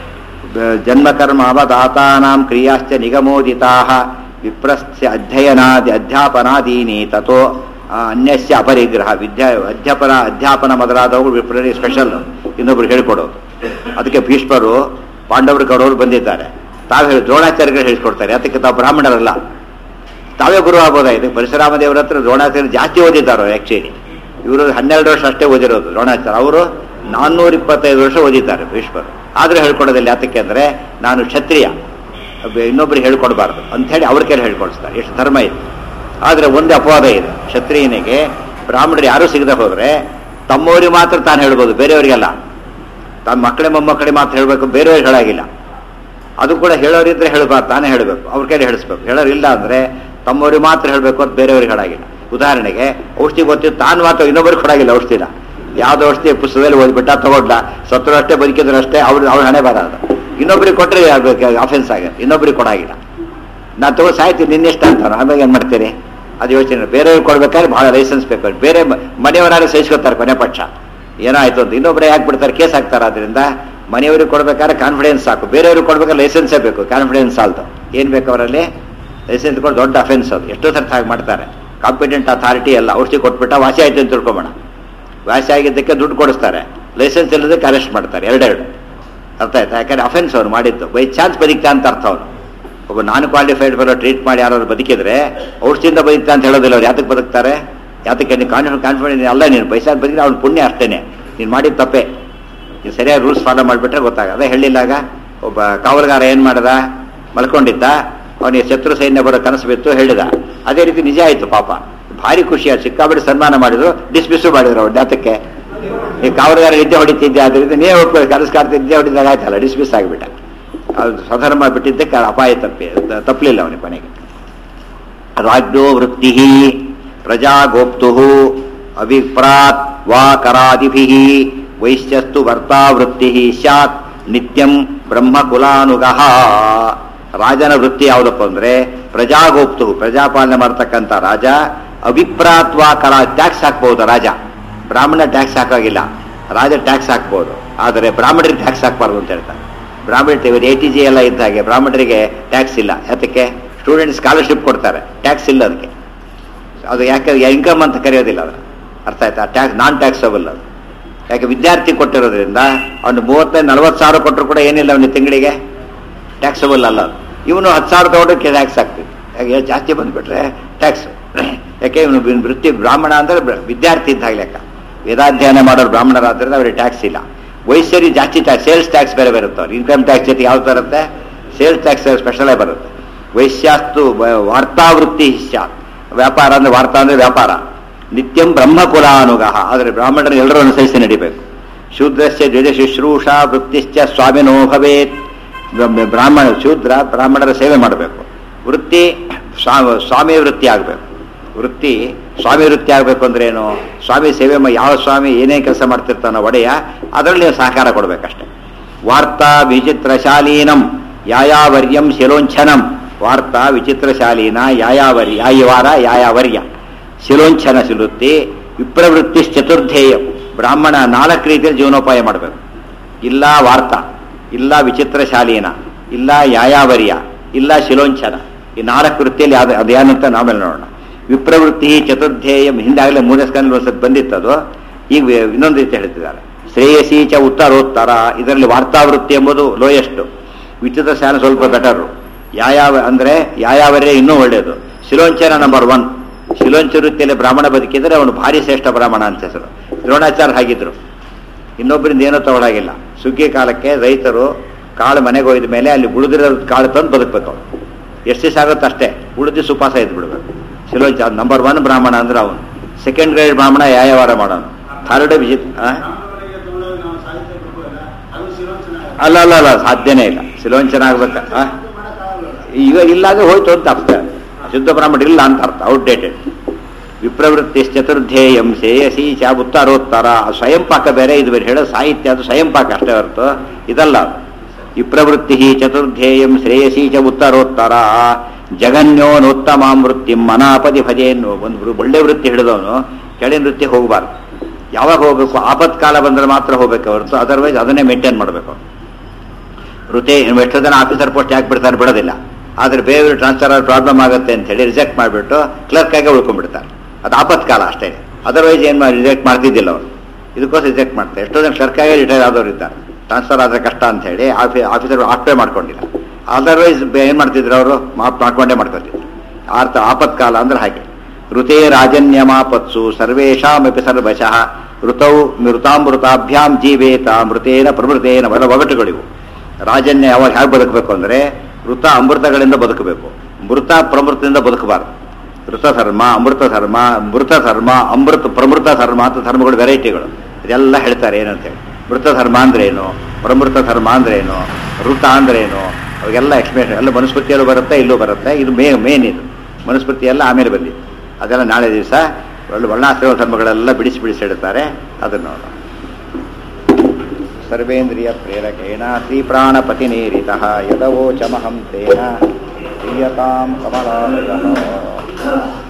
ಜನ್ಮಕರ್ಮ ಅವದಾತಾನಾಂ ಕ್ರಿಯಾಶ್ಚ ನಿಗಮೋದಿತಾ ವಿಪ್ರಸ್ಯ ಅಧ್ಯಯನಾದಿ ಅಧ್ಯಾಪನಾದೀನಿ ತಥೋ ಅನ್ಯಸ್ಯ ಅಪರಿಗ್ರಹ. ವಿದ್ಯಾ ಅಧ್ಯಾಪನ ಅಧ್ಯಾಪನ ಮೊದಲಾದವು ವಿಪ್ರರಿಗೆ ಸ್ಪೆಷಲ್, ಇನ್ನೊಬ್ರು ಹೇಳಿಕೊಡೋದು. ಅದಕ್ಕೆ ಭೀಷ್ಮರು ಪಾಂಡವರು ಕೌರವರು ಬಂದಿದ್ದಾರೆ. ತಾವು ಹೇಳಿ ದ್ರೋಣಾಚಾರ್ಯಗಳು ಹೇಳಿಕೊಡ್ತಾರೆ. ಅದಕ್ಕೆ ತಾವು ಬ್ರಾಹ್ಮಣರಲ್ಲ, ತಾವೇ ಗುರು ಆಗ್ಬೋದಾಗಿದೆ. ಪರಶುರಾಮ ದೇವರ ಹತ್ರ ದ್ರೋಣಾಚಾರ್ಯ ಜಾಸ್ತಿ ಓದಿದ್ದಾರೋ ಆ್ಯಕ್ಚುಲಿ. ಇವರು ಹನ್ನೆರಡು ವರ್ಷ ಅಷ್ಟೇ ಓದಿರೋದು ದ್ರೋಣಾಚಾರ್ಯ. ಅವರು ನಾನ್ನೂರ ಇಪ್ಪತ್ತೈದು ವರ್ಷ ಓದಿದ್ದಾರೆ ಭೀಷ್ಮರು. ಆದರೂ ಹೇಳ್ಕೊಡೋದಿಲ್ಲ. ಯಾತಕ್ಕೆ ಅಂದರೆ ನಾನು ಕ್ಷತ್ರಿಯ, ಇನ್ನೊಬ್ರಿಗೆ ಹೇಳ್ಕೊಡ್ಬಾರ್ದು ಅಂಥೇಳಿ ಅವ್ರ ಕೈಲಿ ಹೇಳ್ಕೊಡಿಸ್ತಾರೆ. ಎಷ್ಟು ಧರ್ಮ ಇದೆ. ಆದರೆ ಒಂದೇ ಅಪವಾದ ಇದೆ, ಕ್ಷತ್ರಿಯನಿಗೆ ಬ್ರಾಹ್ಮಣರು ಯಾರೂ ಸಿಗದೆ ಹೋದರೆ ತಮ್ಮವರಿಗೆ ಮಾತ್ರ ತಾನು ಹೇಳ್ಬೋದು, ಬೇರೆಯವರಿಗೆಲ್ಲ. ತನ್ನ ಮಕ್ಕಳೇ ಮೊಮ್ಮಕ್ಕಳಿಗೆ ಮಾತ್ರ ಹೇಳಬೇಕು, ಬೇರೆಯವ್ರಿಗೆ ಹೇಳಾಗಿಲ್ಲ. ಅದು ಕೂಡ ಹೇಳೋರಿದ್ರೆ ಹೇಳಬಾರ್ದು, ತಾನೇ ಹೇಳಬೇಕು, ಅವ್ರ ಕೈಲಿ ಹೇಳಿಸ್ಬೇಕು. ಹೇಳೋರು ಇಲ್ಲ ಅಂದರೆ ತಮ್ಮವ್ರಿಗೆ ಮಾತ್ರ ಹೇಳಬೇಕು ಅಂತ ಬೇರೆಯವ್ರಿಗೆ ಹೇಳಾಗಿಲ್ಲ. ಉದಾಹರಣೆಗೆ ಔಷಧಿ ಗೊತ್ತಿದ್ದು ತಾನು ಮಾತ್ರ ಇನ್ನೊಬ್ಬರಿಗೆ ಕೊಡಾಗಿಲ್ಲ ಔಷಧಿನ. ಯಾವುದೋ ಔಷಧಿ ಪುಸ್ತಕದಲ್ಲಿ ಓದ್ಬಿಟ್ಟ ತಗೊಂಡ್ಲ, ಸತ್ರು ಅಷ್ಟೇ ಬದುಕಿದ್ರು ಅಷ್ಟೇ, ಅವ್ರು ಅವ್ರ ಹಣೆ ಬರೋದು. ಇನ್ನೊಬ್ರಿಗೆ ಕೊಟ್ಟರೆ ಅಫೆನ್ಸ್ ಆಗ, ಇನ್ನೊಬ್ರಿಗೆ ಕೊಡಾಗಿಲ್ಲ. ನಾನು ತಗೋ ಸಾಯ್ತೀನಿ ನಿನ್ನೆಷ್ಟು ಅಂತಾನೆ, ಆಮೇಲೆ ಏನು ಮಾಡ್ತೀರಿ? ಅದು ಯೋಚನೆ. ಬೇರೆಯವ್ರಿಗೆ ಕೊಡ್ಬೇಕಾದ್ರೆ ಭಾಳ ಲೈಸೆನ್ಸ್ ಬೇಕು. ಬೇರೆ ಮನೆಯವರಾರು ಸಹಿಸ್ಕೊತಾರೆ ಕೊನೆ ಪಕ್ಷ. ಏನೋ ಆಯ್ತು ಅಂತ ಇನ್ನೊಬ್ಬರೇ ಹಾಕ್ಬಿಡ್ತಾರೆ, ಕೇಸ್ ಹಾಕ್ತಾರೆ. ಅದರಿಂದ ಮನೆಯವ್ರಿಗೆ ಕೊಡ್ಬೇಕಾದ್ರೆ ಕಾನ್ಫಿಡೆನ್ಸ್ ಸಾಕು, ಬೇರೆಯವ್ರಿಗೆ ಕೊಡ್ಬೇಕಾದ್ರೆ ಲೈಸೆನ್ಸೇ ಬೇಕು. ಕಾನ್ಫಿಡೆನ್ಸ್ ಸಾಲ್ತು, ಏನು ಬೇಕು ಅವರಲ್ಲಿ? ಲೈಸೆನ್ಸ್ ಕೊಟ್ಟು ದೊಡ್ಡ ಅಫೆನ್ಸ್ ಅದು. ಎಷ್ಟೋ ಸರ್ತಿ ಹಾಗೆ ಮಾಡ್ತಾರೆ. ಕಾಂಪಿಟೆಂಟ್ ಅಥಾರಿಟಿ ಎಲ್ಲ ಔಷಧಿ ಕೊಟ್ಬಿಟ್ಟ ವಾಸಿ ಆಯ್ತು ಅಂತ ತಿಳ್ಕೊಬೋಣ. ವಾಸಿ ಆಗಿದ್ದಕ್ಕೆ ದುಡ್ಡು ಕೊಡಿಸ್ತಾರೆ, ಲೈಸೆನ್ಸ್ ಇಲ್ಲದಕ್ಕೆ ಅರೆಸ್ಟ್ ಮಾಡ್ತಾರೆ, ಎರಡೆರಡು. ಅರ್ಥ ಆಯ್ತಾ? ಯಾಕಂದ್ರೆ ಅಫೆನ್ಸ್ ಅವ್ರು ಮಾಡಿದ್ದು, ಬೈ ಚಾನ್ಸ್ ಬದುಕ್ತಾ ಅಂತ ಅರ್ಥ ಅವನು. ಒಬ್ಬ ನಾನ್ ಕ್ವಾಲಿಫೈಡ್ ಫೆಲೋ ಟ್ರೀಟ್ ಮಾಡಿ ಯಾರಾದ್ರು ಬದುಕಿದ್ರೆ ಔಷಧಿಯಿಂದ ಬದುಕ್ತಾ ಅಂತ ಹೇಳೋದಿಲ್ಲ. ಅವ್ರು ಯಾತಕ್ಕೆ ಬದುಕ್ತಾರೆ? ಯಾತಕ್ಕೆ ನೀನು ಕಾನ್ಫಿಡೆಂಟ್ ಕಾನ್ಫಿಡೆಂಟ್ ಅಲ್ಲ, ನೀನು ಪೈಸಾ ಬದುಕಿದ್ರೆ ಅವ್ನು ಪುಣ್ಯ ಅಷ್ಟೇನೆ, ನೀನು ಮಾಡಿದ ತಪ್ಪೇ. ನೀನು ಸರಿಯಾಗಿ ರೂಲ್ಸ್ ಫಾಲೋ ಮಾಡಿಬಿಟ್ರೆ ಗೊತ್ತಾಗ. ಅದೇ ಹೇಳಿಲ್ಲಾಗ ಒಬ್ಬ ಕಾವಲುಗಾರ ಏನು ಮಾಡ್ದ, ಮಲ್ಕೊಂಡಿದ್ದ, ಅವನಿಗೆ ಶತ್ರು ಸೈನ್ಯ ಬರೋ ಕನಸು ಬಿತ್ತು, ಹೇಳಿದ. ಅದೇ ರೀತಿ ನಿಜ ಆಯಿತು. ಪಾಪ ಭಾರಿ ಖುಷಿಯಾಗಿ ಸಿಕ್ಕಾಬಿಟ್ಟು ಸನ್ಮಾನ ಮಾಡಿದ್ರು, ಡಿಸ್ಮಿಸ್ಸು ಮಾಡಿದ್ರು ಅವ್ರು. ಜಾತಕ್ಕೆ ಈ ಕಾವಲುಗಾರ ನಿದ್ದೆ ಹೊಡಿತಿದ್ದೆ, ಅದರಿಂದ ನೀವೇ ಹೋಗ್ಬೋದು, ಕನಸು ಕಾಡ್ತಾ ನಿದ್ದೆ ಹೊಡಿದಾಗ ಆಯ್ತಲ್ಲ, ಡಿಸ್ಮಿಸ್ ಆಗಿಬಿಟ್ಟ. ಅದು ಸ್ವಧರ್ಮ ಬಿಟ್ಟಿದ್ದಕ್ಕೆ ಅಪಾಯ ತಪ್ಪಿ ತಪ್ಪಲಿಲ್ಲ ಅವನಿಗೆ ಕೊನೆಗೆ. ರಾಜ್ಞೋ ವೃತ್ತಿ ಪ್ರಜಾಗೋಪ್ತು ಅಭಿಪ್ರಾತ್ ವಾ ಕರಾದಿಭಿ ವೈಶ್ಯಸ್ತು ವರ್ತವೃತ್ತಿ ಸ್ಯಾತ್ ನಿತ್ಯಂ ಬ್ರಹ್ಮಕುಲಾನುಗಃ. ರಾಜನ ವೃತ್ತಿ ಯಾವುದಪ್ಪ ಅಂದ್ರೆ ಪ್ರಜಾಗೋಪ್ತು, ಪ್ರಜಾಪಾಲನೆ ಮಾಡ್ತಕ್ಕಂಥ ರಾಜ. ಅಭಿಪ್ರಾತ್ವಾ ಕರ, ಟ್ಯಾಕ್ಸ್ ಹಾಕ್ಬಹುದು ರಾಜ, ಬ್ರಾಹ್ಮಣ ಟ್ಯಾಕ್ಸ್ ಹಾಕಾಗಿಲ್ಲ, ರಾಜ ಟ್ಯಾಕ್ಸ್ ಹಾಕ್ಬೋದು. ಆದರೆ ಬ್ರಾಹ್ಮಣರಿಗೆ ಟ್ಯಾಕ್ಸ್ ಹಾಕ್ಬಾರ್ದು ಅಂತ ಹೇಳ್ತಾರೆ. ಬ್ರಾಹ್ಮಣ ಎ ಟಿ ಜಿ ಎಲ್ಲ ಇದ್ದ ಹಾಗೆ ಬ್ರಾಹ್ಮಣರಿಗೆ ಟ್ಯಾಕ್ಸ್ ಇಲ್ಲ. ಯಾತಕ್ಕೆ? ಸ್ಟೂಡೆಂಟ್ ಸ್ಕಾಲರ್ಶಿಪ್ ಕೊಡ್ತಾರೆ, ಟ್ಯಾಕ್ಸ್ ಇಲ್ಲ ಅದಕ್ಕೆ. ಅದು ಯಾಕೆ ಇನ್ಕಮ್ ಅಂತ ಕರೆಯೋದಿಲ್ಲ ಅದನ್ನು. ಅರ್ಥ ಆಯ್ತಾ? ಟ್ಯಾಕ್ಸ್ ನಾನ್ ಟ್ಯಾಕ್ಸಬಲ್ ಅದು. ಯಾಕೆ? ವಿದ್ಯಾರ್ಥಿ ಕೊಟ್ಟಿರೋದ್ರಿಂದ ಅವನು ಮೂವತ್ತೈದು ನಲ್ವತ್ತು ಸಾವಿರ ಕೊಟ್ಟರು ಕೂಡ ಏನಿಲ್ಲ ಅವನಿಗೆ ತಿಂಗಳಿಗೆ ಟ್ಯಾಕ್ಸಬಲ್ ಅಲ್ಲ ಅದು. ಇವನು ಹತ್ತು ಸಾವಿರ ತಗೊಂಡ್ರೆ ಟ್ಯಾಕ್ಸ್ ಆಗ್ತಿತ್ತು. ಯಾಕೆ? ಜಾಸ್ತಿ ಬಂದುಬಿಟ್ರೆ ಟ್ಯಾಕ್ಸ್. ಯಾಕೆ? ಇವನು ವೃತ್ತಿ ಬ್ರಾಹ್ಮಣ ಅಂದರೆ ವಿದ್ಯಾರ್ಥಿ ಇದ್ದಾಗ ಲೆಕ್ಕ. ವೇದಾಧ್ಯಯನ ಮಾಡೋರು ಬ್ರಾಹ್ಮಣರಾದ್ರಿಂದ ಅವರಿಗೆ ಟ್ಯಾಕ್ಸ್ ಇಲ್ಲ. ವೈಶ್ಯರಿ ಜಾಸ್ತಿ ಟ್ಯಾಕ್ಸ್, ಸೇಲ್ಸ್ ಟ್ಯಾಕ್ಸ್ ಬೇರೆ ಬರುತ್ತೆ ಅವ್ರು. ಇನ್ಕಮ್ ಟ್ಯಾಕ್ಸ್ ಜೊತೆ ಯಾವ್ದು ಬರುತ್ತೆ? ಸೇಲ್ಸ್ ಟ್ಯಾಕ್ಸ್ ಸ್ಪೆಷಲೇ ಬರುತ್ತೆ. ವೈಶ್ಯಾಸ್ತು ವಾರ್ತಾವೃತ್ತಿ ಸ್ಯಾತ್, ವ್ಯಾಪಾರ ಅಂದರೆ ವಾರ್ತಾ ಅಂದರೆ ವ್ಯಾಪಾರ. ನಿತ್ಯಂ ಬ್ರಹ್ಮಕುಲಾನುಗಃ, ಆದರೆ ಬ್ರಾಹ್ಮಣರು ಎಲ್ಲರೂ ಅನುಸರಿಸಿ ನಡಿಬೇಕು. ಶೂದ್ರಸ್ಯ ದ್ವಿಜ ಶುಶ್ರೂಷಾ ವೃತ್ತಿಶ್ಚ ಸ್ವಾಮಿನೋ ಭವೇತ್. ಬ್ರಾಹ್ಮಣ ಶೂದ್ರ ಬ್ರಾಹ್ಮಣರ ಸೇವೆ ಮಾಡಬೇಕು. ವೃತ್ತಿ ಸ್ವಾಮಿ ವೃತ್ತಿ ಆಗಬೇಕು. ವೃತ್ತಿ ಸ್ವಾಮಿ ವೃತ್ತಿ ಆಗಬೇಕು ಅಂದ್ರೆ ಏನು? ಸ್ವಾಮಿ ಸೇವೆ, ಯಾವ ಸ್ವಾಮಿ ಏನೇ ಕೆಲಸ ಮಾಡ್ತಿರ್ತಾನೋ ಒಡೆಯ, ಅದರಲ್ಲಿ ನೀವು ಸಹಕಾರ ಕೊಡಬೇಕಷ್ಟೆ. ವಾರ್ತಾ ವಿಚಿತ್ರಶಾಲೀನಂ ಯಾಯಾವರ್ಯಂ ಶಿಲೋಂಛನಂ. ವಾರ್ತಾ ವಿಚಿತ್ರಶಾಲೀನ ಯಾಯಾವರ್ಯ, ಯಾಯವಾರ ಯಾಯಾವರ್ಯ, ಶಿಲೋಂಛನ ಶಿಲುತ್ತಿ. ವಿಪ್ರವೃತ್ತಿ ಚತುರ್ಧೇಯ, ಬ್ರಾಹ್ಮಣ ನಾಲ್ಕು ರೀತಿಯಲ್ಲಿ ಜೀವನೋಪಾಯ ಮಾಡಬೇಕು. ಇಲ್ಲ ವಾರ್ತಾ, ಇಲ್ಲ ವಿಚಿತ್ರಶಾಲೀನ, ಇಲ್ಲ ಯಾಯಾವರ್ಯ, ಇಲ್ಲ ಶಿಲೋಂಛನ. ಈ ನಾಲ್ಕು ವೃತ್ತಿಯಲ್ಲಿ ಅದು ಅದೇನಂತ ನಾವೆಲ್ಲ ನೋಡೋಣ. ವಿಪ್ರವೃತ್ತಿ ಚತುರ್ಧೇಯಂ, ಹಿಂದಾಗಲೇ ಮೂರನೇ ಸ್ಕಂದಲ್ಲಿ ಒಂದ್ಸತಿ ಬಂದಿತ್ತದು. ಈಗ ಇನ್ನೊಂದು ರೀತಿ ಹೇಳ್ತಿದ್ದಾರೆ. ಶ್ರೇಯಸಿ ಚ ಉತ್ತರೋತ್ತರ. ಇದರಲ್ಲಿ ವಾರ್ತಾವೃತ್ತಿ ಎಂಬುದು ಲೋಯೆಸ್ಟ್, ವಿಚಿತ್ರ ಶಾನ ಸ್ವಲ್ಪ ಬೆಟರು. ಯಾಯಾವ ಅಂದರೆ ಯಾಯಾವರೇ ಇನ್ನೂ ಒಳ್ಳೆಯದು. ಶಿಲೋಂಚನ ನಂಬರ್ ಒನ್. ಶಿಲೋಂಚ ವೃತ್ತಿಯಲ್ಲಿ ಬ್ರಾಹ್ಮಣ ಬದುಕಿದರೆ ಅವನು ಭಾರಿ ಶ್ರೇಷ್ಠ ಬ್ರಾಹ್ಮಣ ಅಂತ ಹೆಸರು. ದ್ರೋಣಾಚಾರ್ಯ ಹಾಗಿದ್ರು. ಇನ್ನೊಬ್ಬರಿಂದ ಏನೋ ತಗೊಳಾಗಿಲ್ಲ. ಸುಗ್ಗಿ ಕಾಲಕ್ಕೆ ರೈತರು ಕಾಳು ಮನೆಗೆ ಹೋಯ್ದ ಮೇಲೆ ಅಲ್ಲಿ ಉಳಿದಿರೋ ಕಾಳು ತಂದು ಬದುಕಬೇಕು. ಅವನು ಎಷ್ಟು ದಿವಸ ಆಗುತ್ತೆ ಅಷ್ಟೇ, ಉಳಿದು ಸುಪಾಸ ಇದ್ದು ಬಿಡಬೇಕು. ಶಿಲೋಂಚ ನಂಬರ್ ಒನ್ ಬ್ರಾಹ್ಮಣ ಅಂದ್ರೆ ಅವನು. ಸೆಕೆಂಡ್ ಗ್ರೇಡ್ ಬ್ರಾಹ್ಮಣ ಯಾಯವಾರ ಮಾಡೋನು. ಥರ್ಡ್ ವಿಜಿತ್ ಅಲ್ಲ ಅಲ್ಲ ಅಲ್ಲ ಸಾಧ್ಯನೇ ಇಲ್ಲ. ಶಿಲೋಂಚನ ಆಗ್ಬೇಕ ಈಗ ಇಲ್ಲಾಗ ಹೋಯ್ತು ಅಂತ ಅರ್ಥ. ಶುದ್ಧ ಬ್ರಾಹ್ಮಣ ಇಲ್ಲ ಅಂತ ಅರ್ಥ, ಔಟ್ಡೇಟೆಡ್. ವಿಪ್ರವೃತ್ತಿ ಚತುರ್ಧೇಯಂ ಶ್ರೇಯಸಿ ಚ ಉತ್ತರೋತ್ತರ. ಸ್ವಯಂ ಪಾಕ ಬೇರೆ, ಇದು ಬೇರೆ. ಹೇಳೋ ಸಾಹಿತ್ಯ ಅದು ಸ್ವಯಂ ಪಾಕ ಅಷ್ಟೇ ಹೊರತು ಇದಲ್ಲ. ವಿಪ್ರವೃತ್ತಿ ಚತುರ್ಧೇಯಂ ಶ್ರೇಯಸಿ ಚ ಉತ್ತರೋತ್ತರ. ಜಗನ್ಯೋನೋತ್ತಮಾಂ ವೃತ್ತಿ ಮನಾಪದಿ ಭಜೆಯನ್ನು. ಒಂದು ಒಳ್ಳೆ ವೃತ್ತಿ ಹಿಡಿದವನು ಕೆಳಗಿನ ವೃತ್ತಿ ಹೋಗಬಾರ್ದು. ಯಾವಾಗ ಹೋಗಬೇಕು? ಆಪತ್ಕಾಲ ಬಂದರೆ ಮಾತ್ರ ಹೋಗ್ಬೇಕು ಹೊರತು ಅದರ್ವೈಸ್ ಅದನ್ನೇ ಮೇಂಟೈನ್ ಮಾಡಬೇಕು. ವೃತ್ತಿ ಎಷ್ಟೋ ಜನ ಆಫೀಸರ್ ಪೋಸ್ಟ್ ಯಾಕೆ ಬಿಡ್ತಾರೆ? ಬಿಡೋದಿಲ್ಲ. ಆದರೆ ಬೇರೆ ಟ್ರಾನ್ಸ್ಫರ್ ಪ್ರಾಬ್ಲಮ್ ಆಗುತ್ತೆ ಅಂತ ಹೇಳಿ ರಿಜೆಕ್ಟ್ ಮಾಡಿಬಿಟ್ಟು ಕ್ಲರ್ಕ್ ಆಗಿ ಉಳ್ಕೊಂಡ್ಬಿಡ್ತಾರೆ. ಅದು ಆಪತ್ಕಾಲ ಅಷ್ಟೇ. ಅದರ್ವೈಸ್ ಏನು ಮಾಡಿ ರಿಜೆಕ್ಟ್ ಮಾಡ್ತಿದ್ದಿಲ್ಲ ಅವರು. ಇದಕ್ಕೋಸ್ಕರ ರಿಜೆಕ್ಟ್ ಮಾಡ್ತಾರೆ. ಎಷ್ಟೋ ಜನ ಕ್ಲರ್ಕ್ ಆಗಿ ರಿಟೈರ್ ಆದವರು ಇದ್ದಾರೆ. ಟ್ರಾನ್ಸ್ಫರ್ ಆದರೆ ಕಷ್ಟ ಅಂತ ಹೇಳಿ ಆಫೀ ಆಫೀಸರ್ ಆಪ್ಟೇ ಮಾಡ್ಕೊಂಡಿಲ್ಲ. ಅದರ್ವೈಸ್ ಏನು ಮಾಡ್ತಿದ್ರು ಅವರು? ಮಾಪ್ ಮಾಡ್ಕೊಂಡೇ ಮಾಡ್ಕೊತಿದ್ರು. ಆರ್ಥ ಆಪತ್ಕಾಲ ಅಂದ್ರೆ ಹಾಗೆ. ಋತೇ ರಾಜನ್ಯಮಾಪತ್ಸು ಸರ್ವೇಷಾಮಪಿ ಸರ್ವಶಃ ಋತೌ ಮೃತಾಮೃತಾಭ್ಯಾಂ ಜೀವೇತ ಮೃತೇನ ಪ್ರಮೃತೇನ ಬಲ ಒಗಟುಗಳಿವು. ರಾಜನ್ಯ ಯಾವಾಗ ಹೇಗೆ ಬದುಕಬೇಕು ಅಂದರೆ ಋತ ಅಮೃತಗಳಿಂದ ಬದುಕಬೇಕು, ಮೃತ ಪ್ರಮೃತದಿಂದ ಬದುಕಬಾರ್ದು. ಋತ ಧರ್ಮ, ಅಮೃತ ಧರ್ಮ, ಮೃತ ಧರ್ಮ, ಅಮೃತ ಪ್ರಮೃತ ಧರ್ಮ ಅಂತ ಧರ್ಮಗಳು ವೆರೈಟಿಗಳು. ಇದೆಲ್ಲ ಹೇಳ್ತಾರೆ ಏನಂತೇಳಿ. ಮೃತ ಧರ್ಮ ಅಂದ್ರೆ ಏನು, ಪ್ರಮೃತ ಧರ್ಮ ಅಂದ್ರೆ ಏನು, ಋತ ಅಂದ್ರೆ ಏನು, ಅವಾಗೆಲ್ಲ ಎಕ್ಸ್ಪ್ಲೇಷನ್ ಎಲ್ಲ ಮನುಸ್ಮೃತಿಯಲ್ಲೂ ಬರುತ್ತೆ, ಇಲ್ಲೂ ಬರುತ್ತೆ. ಇದು ಮೇ ಮೇನ್ ಇದು ಮನುಸ್ಮೃತಿ ಎಲ್ಲ ಆಮೇಲೆ ಬಂದಿದೆ. ಅದೆಲ್ಲ ನಾಳೆ ದಿವಸ ಒಳ್ಳೆ ವರ್ಣಾಶ್ರಮ ಧರ್ಮಗಳೆಲ್ಲ ಬಿಡಿಸಿ ಬಿಡಿಸಿ ಇಡುತ್ತಾರೆ. ಅದನ್ನು ಸರ್ವೇಂದ್ರಿಯ ಪ್ರೇರಕೇಣ ಶ್ರೀ ಪ್ರಾಣಪತಿನೇರಿತಃ ಯದವೋಚಮಹಂ ತೇನ ಪ್ರಿಯತಾಂ ಕಮಲಾಲಯಃ.